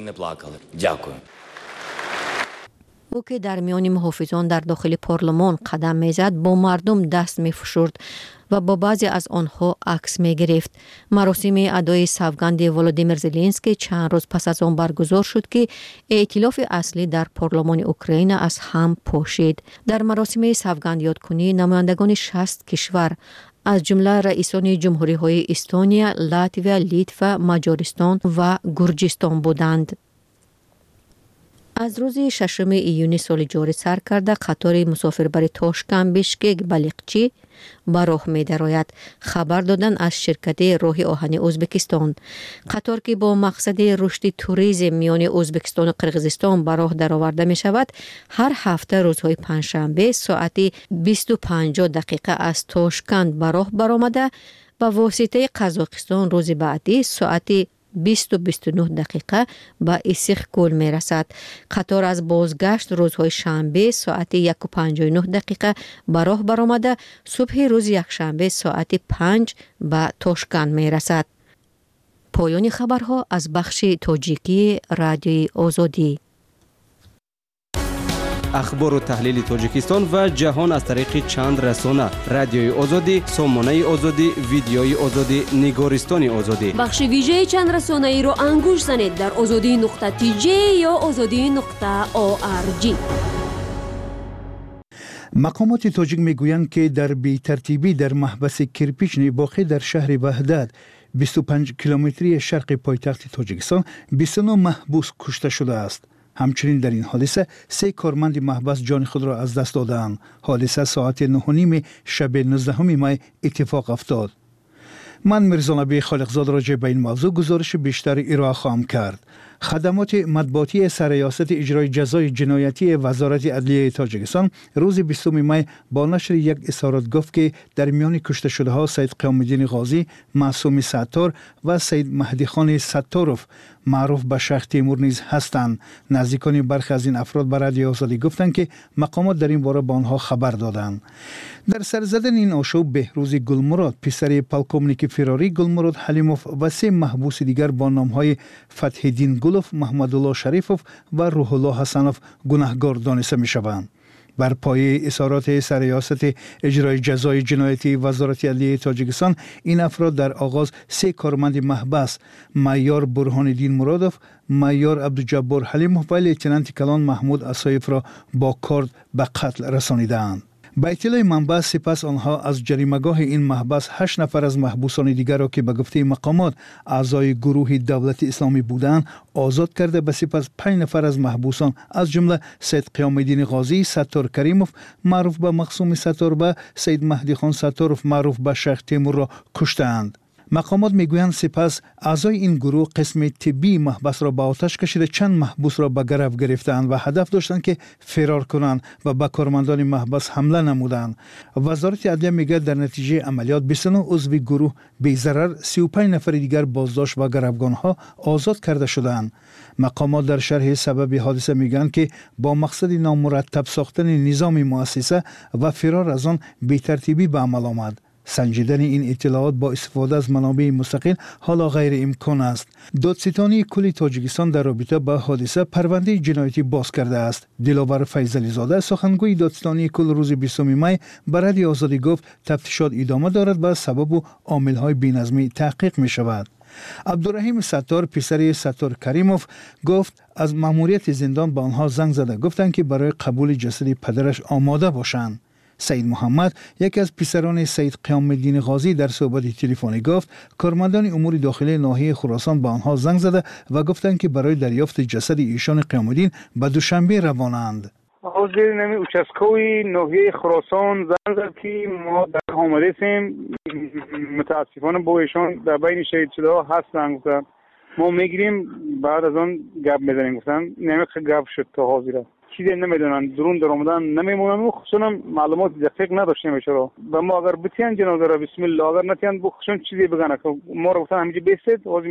او که در میان محافظان در داخل پارلمان قدم میزد با مردم دست میفشرد و با بعضی از آنها عکس میگرفت. مراسم ادای سوگند ولودیمیر زلنسکی چند روز پس از آن برگزار شد که ائتلاف اصلی در پارلمان اوکراین از هم پاشید. در مراسم سوگند یادکنی نمایندگان 60 کشور از جمله رئیسان جمهوری‌های استونیا، لاتویا، لیتوا، مجارستان و گرجستان بودند. از روز 6 ایون سال جاری سر کرده قطار مسافربر تاشکند بیشکک بلیقچی به راه می درآید. خبر دادن از شرکت راه آهن ازبکستان. قطار که با مقصد رشد توریسم میان ازبکستان و قرقیزستان به راه درآورده می شود، هر هفته روزهای پنجشنبه ساعت 20:50 از تاشکند به راه برآمده به واسطه قزاقستان روز بعدی ساعت 20:29 به اسیخکول می رسد. قطار از بازگشت روزهای شنبه ساعت 1:59 به راه برآمده صبح روز یکشنبه ساعت 5 به تاشکند می رسد. پایان خبرها از بخش تاجیکی رادیوی آزادی. اخبار و تحلیل تاجیکستان و جهان از طریق چند رسانه: رادیوی آزادی، سامانه آزادی، ویدیوی آزادی، نگارستان آزادی. بخش ویژه چند رسانه ای رو انگوش زنید در azadi.tj یا azadi.org. مقامات تاجیک میگویند که در بی‌ترتیبی در محبس کرپیچنی واقع در شهر وحدت 25 کیلومتری شرق پایتخت تاجیکستان 29 محبوس کشته شده است. همچنین در این حادثه 3 کارمند محبس جان خود را از دست دادند. حادثه ساعت 9:30 شب 19 می اتفاق افتاد. من میرزا نبی خالقزاد راجع به این موضوع گزارش بیشتر ارائه خواهم کرد. خدمات مطبوعاتی سرریاست اجرای جزای جنایتی وزارت عدلیه تاجیکستان روز 20 می با نشر یک اظهارات گفت که در میان کشته شده ها سید قیام الدین غازی، معصوم ستار و سید مهدی خان ستاروف معروف به شیخ تیمور نیز هستند. نزدیکان برخی از این افراد به رادیو آزادی گفتند که مقامات در این باره به آنها خبر دادند. در سر زدن این آشوب بهروز گلمراد پسر پالکومنیک فراری گلمراد حلیموف و 3 محبوس دیگر با نامهای فتح الدین گلوف، محمد الله شریفوف و روح الله حسنوف گناهکار دانسته می شوند. بر پایه اظهارات سرریاست اجرای جزای جنایتی وزارت عدلیه تاجیکستان این افراد در آغاز 3 کارمند محبس معیار برهان الدین مرادوف، معیار عبدالجبار حلیموف و لیتنانت کلان محمود اسایف را با کارد به قتل رسانیدند. با اطلاع منبع سپس آنها از جریمه‌گاه این محبس 8 نفر از محبوسان دیگر را که به گفته مقامات اعضای گروه دولت اسلامی بودند آزاد کرده به سپس 5 نفر از محبوسان از جمله سید قیام الدین غازی، ستار کریموف معروف به مقصوم ستار و سید مهدی خان ستاروف معروف به شیخ تیمور را کشتند. مقامات میگویند سپس اعضای این گروه قسم طبی محبس را به آتش کشیده چند محبوس را به گرفت گرفتند و هدف داشتند که فرار کنند و به کارمندان محبس حمله نمودند. وزارت عدلیه میگه در نتیجه عملیات 29 عضو گروه بی ضرر، 35 نفر دیگر بازداشت و گروگانها آزاد کرده شدند. مقامات در شرح سبب حادثه میگن که با مقصد نامرتب ساختن نظام مؤسسه و فرار از آن بی‌ترتیبی به عمل آمد. سنجیدن این اطلاعات با استفاده از منابع مستقل حالا غیر امکان است. دادستانی کل تاجیکستان در رابطه با حادثه پرونده جنایتی باز کرده است. دلاور فیضلی زاده سخنگوی دادستانی کل روز 20 می به رادیو آزادی گفت تفتیشات ادامه دارد و سبب و عامل‌های بی‌نظمی تحقیق می شود. عبدالرحیم ستار پسر ستار کریموف گفت از مأموریت زندان به آنها زنگ زده گفتند که برای قبول جسد پدرش آماده باشند. سید محمد یکی از پسران سید قیام الدین غازی در صحبت تلفنی گفت کارمندان امور داخلی ناحیه خراسان به آنها زنگ زده و گفتند که برای دریافت جسد ایشان قیام الدین به دوشنبه روانند. از نمی участковый ناحیه خراسان زنگ زد که ما در آماده هستیم، متاسفانه با ایشان در بین شهید شده ها هستند، گفتن ما میگیریم بعد از آن گپ میزنیم. گفتن نمیخه گپ شد تا حاضره چیزی نمیدونن، درون در آمدن نمیمونن و خصوصا معلومات دقیق نداشتیم چرا. و ما اگر بتیان جنازه را بسم الله، اگر نتیان بخشون چیزی بگن که ما رو گفتن همینجا بیستید و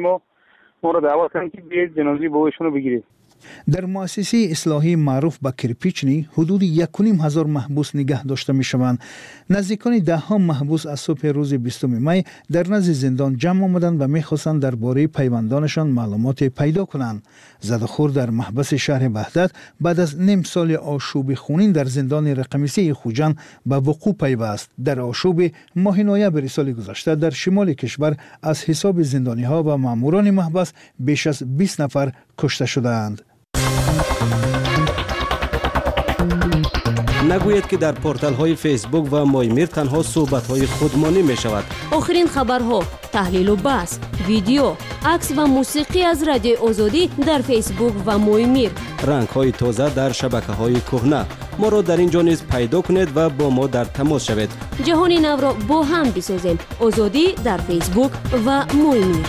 ما رو دعوت کردن که بیاید جنازه با ایشون رو بگیرید. در مؤسسه اصلاحی معروف به کرپیچنی حدود 1,500 محبوس نگه داشته می شوند. نزدیکان 10 محبوس از صبح روز 20 می در نزد زندان جمع آمدند و می خواستند درباره پیوندانشان معلومات پیدا کنند. زدخور در محبس شهر وحدت بعد از نیم سال آشوب خونین در زندان رقم 3 خوجند به وقوع پیوست. در آشوب ماه نوامبر سال گذشته در شمال کشور از حساب زندانی ها و ماموران محبس بیش از 20 نفر کشته شدند. نگویید که در پورتال های فیسبوک و مایمیر تنها صحبت های خودمانی می شود. آخرین خبرها، تحلیل و بحث، ویدیو، عکس و موسیقی از رادیوی آزادی در فیسبوک و مایمیر. رنگ های تازه در شبکه های کهنه. ما را در اینجا نیز پیدا کنید و با ما در تماس شوید. جهان نو را با هم بسازیم. آزادی در فیسبوک و مایمیر.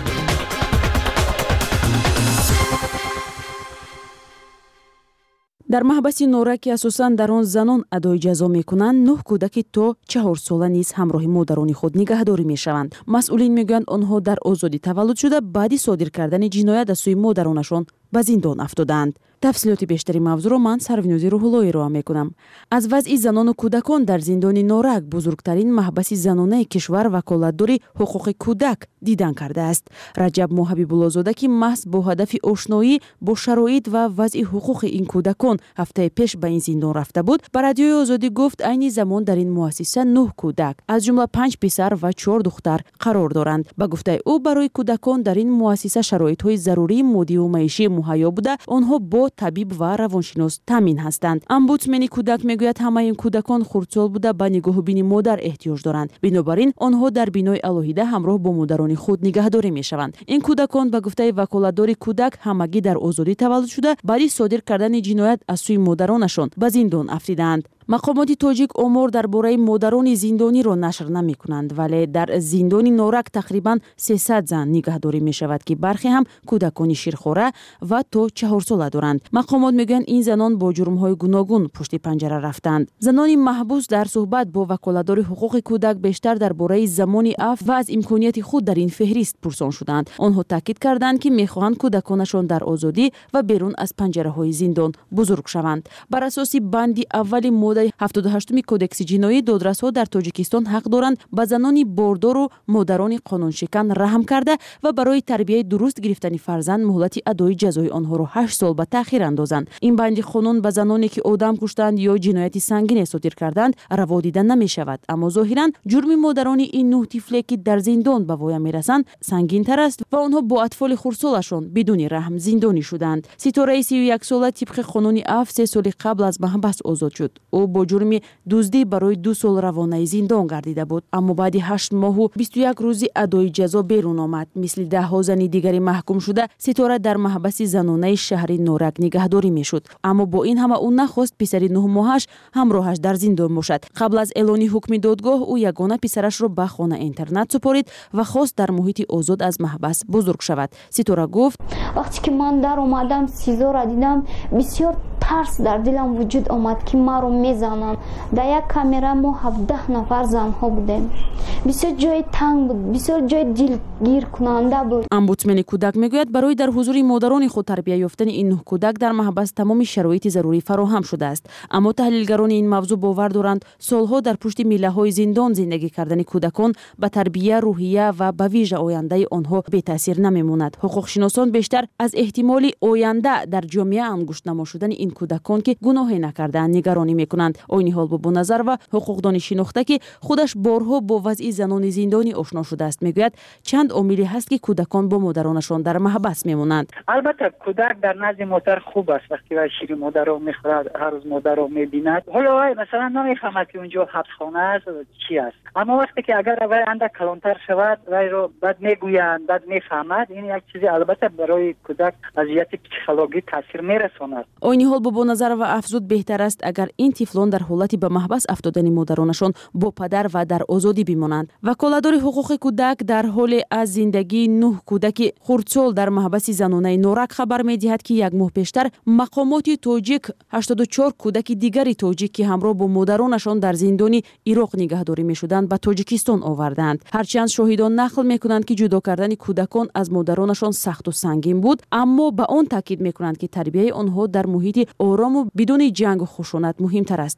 در محبس نورک اساساً در آن زنان ادای جزا میکنند، 9 کودک تا 4 ساله نیز همراه مادران خود نگهداری میشوند. مسئولین میگویند آنها در آزادی تولد شده بعد صادر کردن جنایت از سوی مادرانشان به زندان افتادند. تفصیلات بیشتری موضوع را من سروینوزی روح‌اللهی را میکنم. از وضع زنان و کودکان در زندان نورک، بزرگترین محبس زنانه کشور وکالتداری حقوق کودک دیدن کرده است. رجب حبیب‌الله‌زاده که محض با هدف آشنایی با شرایط و وضع حقوق این کودکان هفته پیش به این زندان رفته بود، به رادیوی آزادی گفت عین زمان در این مؤسسه 9 کودک از جمله 5 پسر و 4 دختر قرار دارند. به گفته او برای کودکان در این مؤسسه شرایط‌های ضروری مادی و معیشی مهیا بوده، آنها با طبیب و روانشناس تامین هستند. امبودسمن کودک میگوید همه این کودکان خردسال بوده به نگاه بینی مادر احتیاج دارند. بنابراین آنها در بینای الهیده همراه با مادران خود نگهداری میشوند. این کودکان به گفته وکالتداری کودک همگی در آزادی تولد شده بعد صادر کردن جنایت از سوی مادرانشان به زندان افتیدند. مقامات تاجیک امور درباره مادران زندانی را نشر نمی کنند، ولی در زندان نورک تقریبا 300 زن نگهداری می شود که برخی هم کودکان شیرخواره و تا 4 ساله دارند. مقامات میگویند این زنان با جرم‌های گوناگون پشت پنجره رفتند. زنان محبوس در صحبت با وکالتدار حقوق کودک بیشتر درباره زمان عفو و از امکانیت خود در این فهرست پرسان شدند. آنها تاکید کردند که میخواهند کودکانشان در آزادی و بیرون از پنجره‌های زندان بزرگ شوند. بر اساس بندی اول ماده 78 کودکس جنایی، دادرس‌ها در تاجیکستان حق دارند به زنان باردار و مادران قانون شکن رحم کرده و برای تربیت درست گرفتن فرزند مهلت ادای جزای آنها را 8 سال به تأخیر اندازند. این بند قانون به زنانی که آدم کشتند یا جنایت سنگین صادر کردند روا دیده نمی شود، اما ظاهرا جرم مادران این 9 طفل که در زندان به وای میرسند سنگین تر است و آنها با اطفال خردسالشان بدون رحم زندانی شدند. ستاره 31 ساله طبق قانون عفو 3 سال قبل از محبس آزاد شد. او با جرم دزدی برای 2 سال روانه زندان گردیده بود، اما بعد 8 ماه و 21 روز ادای جزا بیرون آمد. مثل 10 زن دیگری محکوم شده، ستاره در محبس زنانه شهر نورک نگهداری میشد، اما با این همه او نخواست پسری 9 ماهش همراهش در زندان باشد. قبل از اعلان حکم دادگاه او یگانه پسرش را به خانه اینترنت سپارید و خواست در محیط آزاد از محبس بزرگ شود. ستاره گفت وقتی که من در اومدم سیزو را دیدم بسیار ترس در دلم وجود آمد که ما رو میزنم. در یک کامera ما 17 نفر زنها بودیم. بسیار جای تنگ بود، بسیار جای دلگیر کننده بود. امبودسمن کودک میگوید برای در حضور مادران خود تربیت یافتن این 9 کودک در محبس تمام شرایط ضروری فراهم شده است، اما تحلیلگران این موضوع باور دارند سالها در پشت میله‌های زندان زندگی کردن کودکان به تربیت روحیه و به ویژه آینده آنها بی تاثیر نمیماند. حقوق شناسان بیشتر از احتمال آینده در جامعه انگشت نما شدن این کودکان که گناهی نکردند نگرانی میکنند. عین حال با نظر و حقوقدان شناخته که خودش بارها با وضع زنان زندانی آشنا شده است میگوید چند عاملی هست که کودکان با مادرانشان در محبس میمونند. البته کودک در نزد مادر خوب است، وقتی وای شیر مادر رو میخورد، هر روز مادر رو میبیند، حالا وای مثلا نمیفهمد که اونجا حبسخانه است چی است، اما وقتی که اگر وای اندک کلانتر شود وای رو بعد میگویند بعد میفهمد، این یک چیزی البته برای کودک اذیت پسیکولوژی تاثیر میرساند. عین حال با نظر و افزود بهتر است اگر این طفلان در حالتی به محبس افتادن مادرانشان با پدر و در آزادی بمانند. وکالتدار حقوق کودک در حال از زندگی 9 کودک خردسال در محبس زنانه نورک خبر می‌دهد که 1 ماه پیشتر مقامات تاجیک 84 کودک دیگری تاجیک که همراه با مادرانشان در زندان عراق نگهداری می‌شدند به تاجیکستان آوردند. هرچند شاهدان نقل می‌کنند که جدا کردن کودکان از مادرانشان سخت و سنگین بود، اما به آن تاکید می‌کنند که تربیت آنها در محیط آرام و بدون جنگ و خشونت مهمتر است.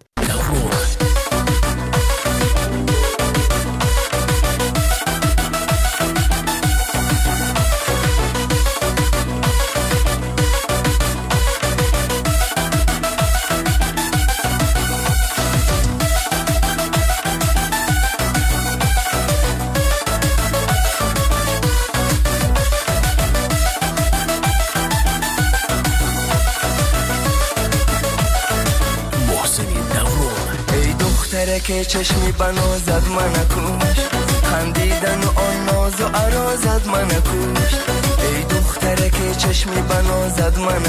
دختره که چشمی بنازد من کشت خندیدن و آن ناز و عرازد من کشت ای دختره که چشمی بنازد من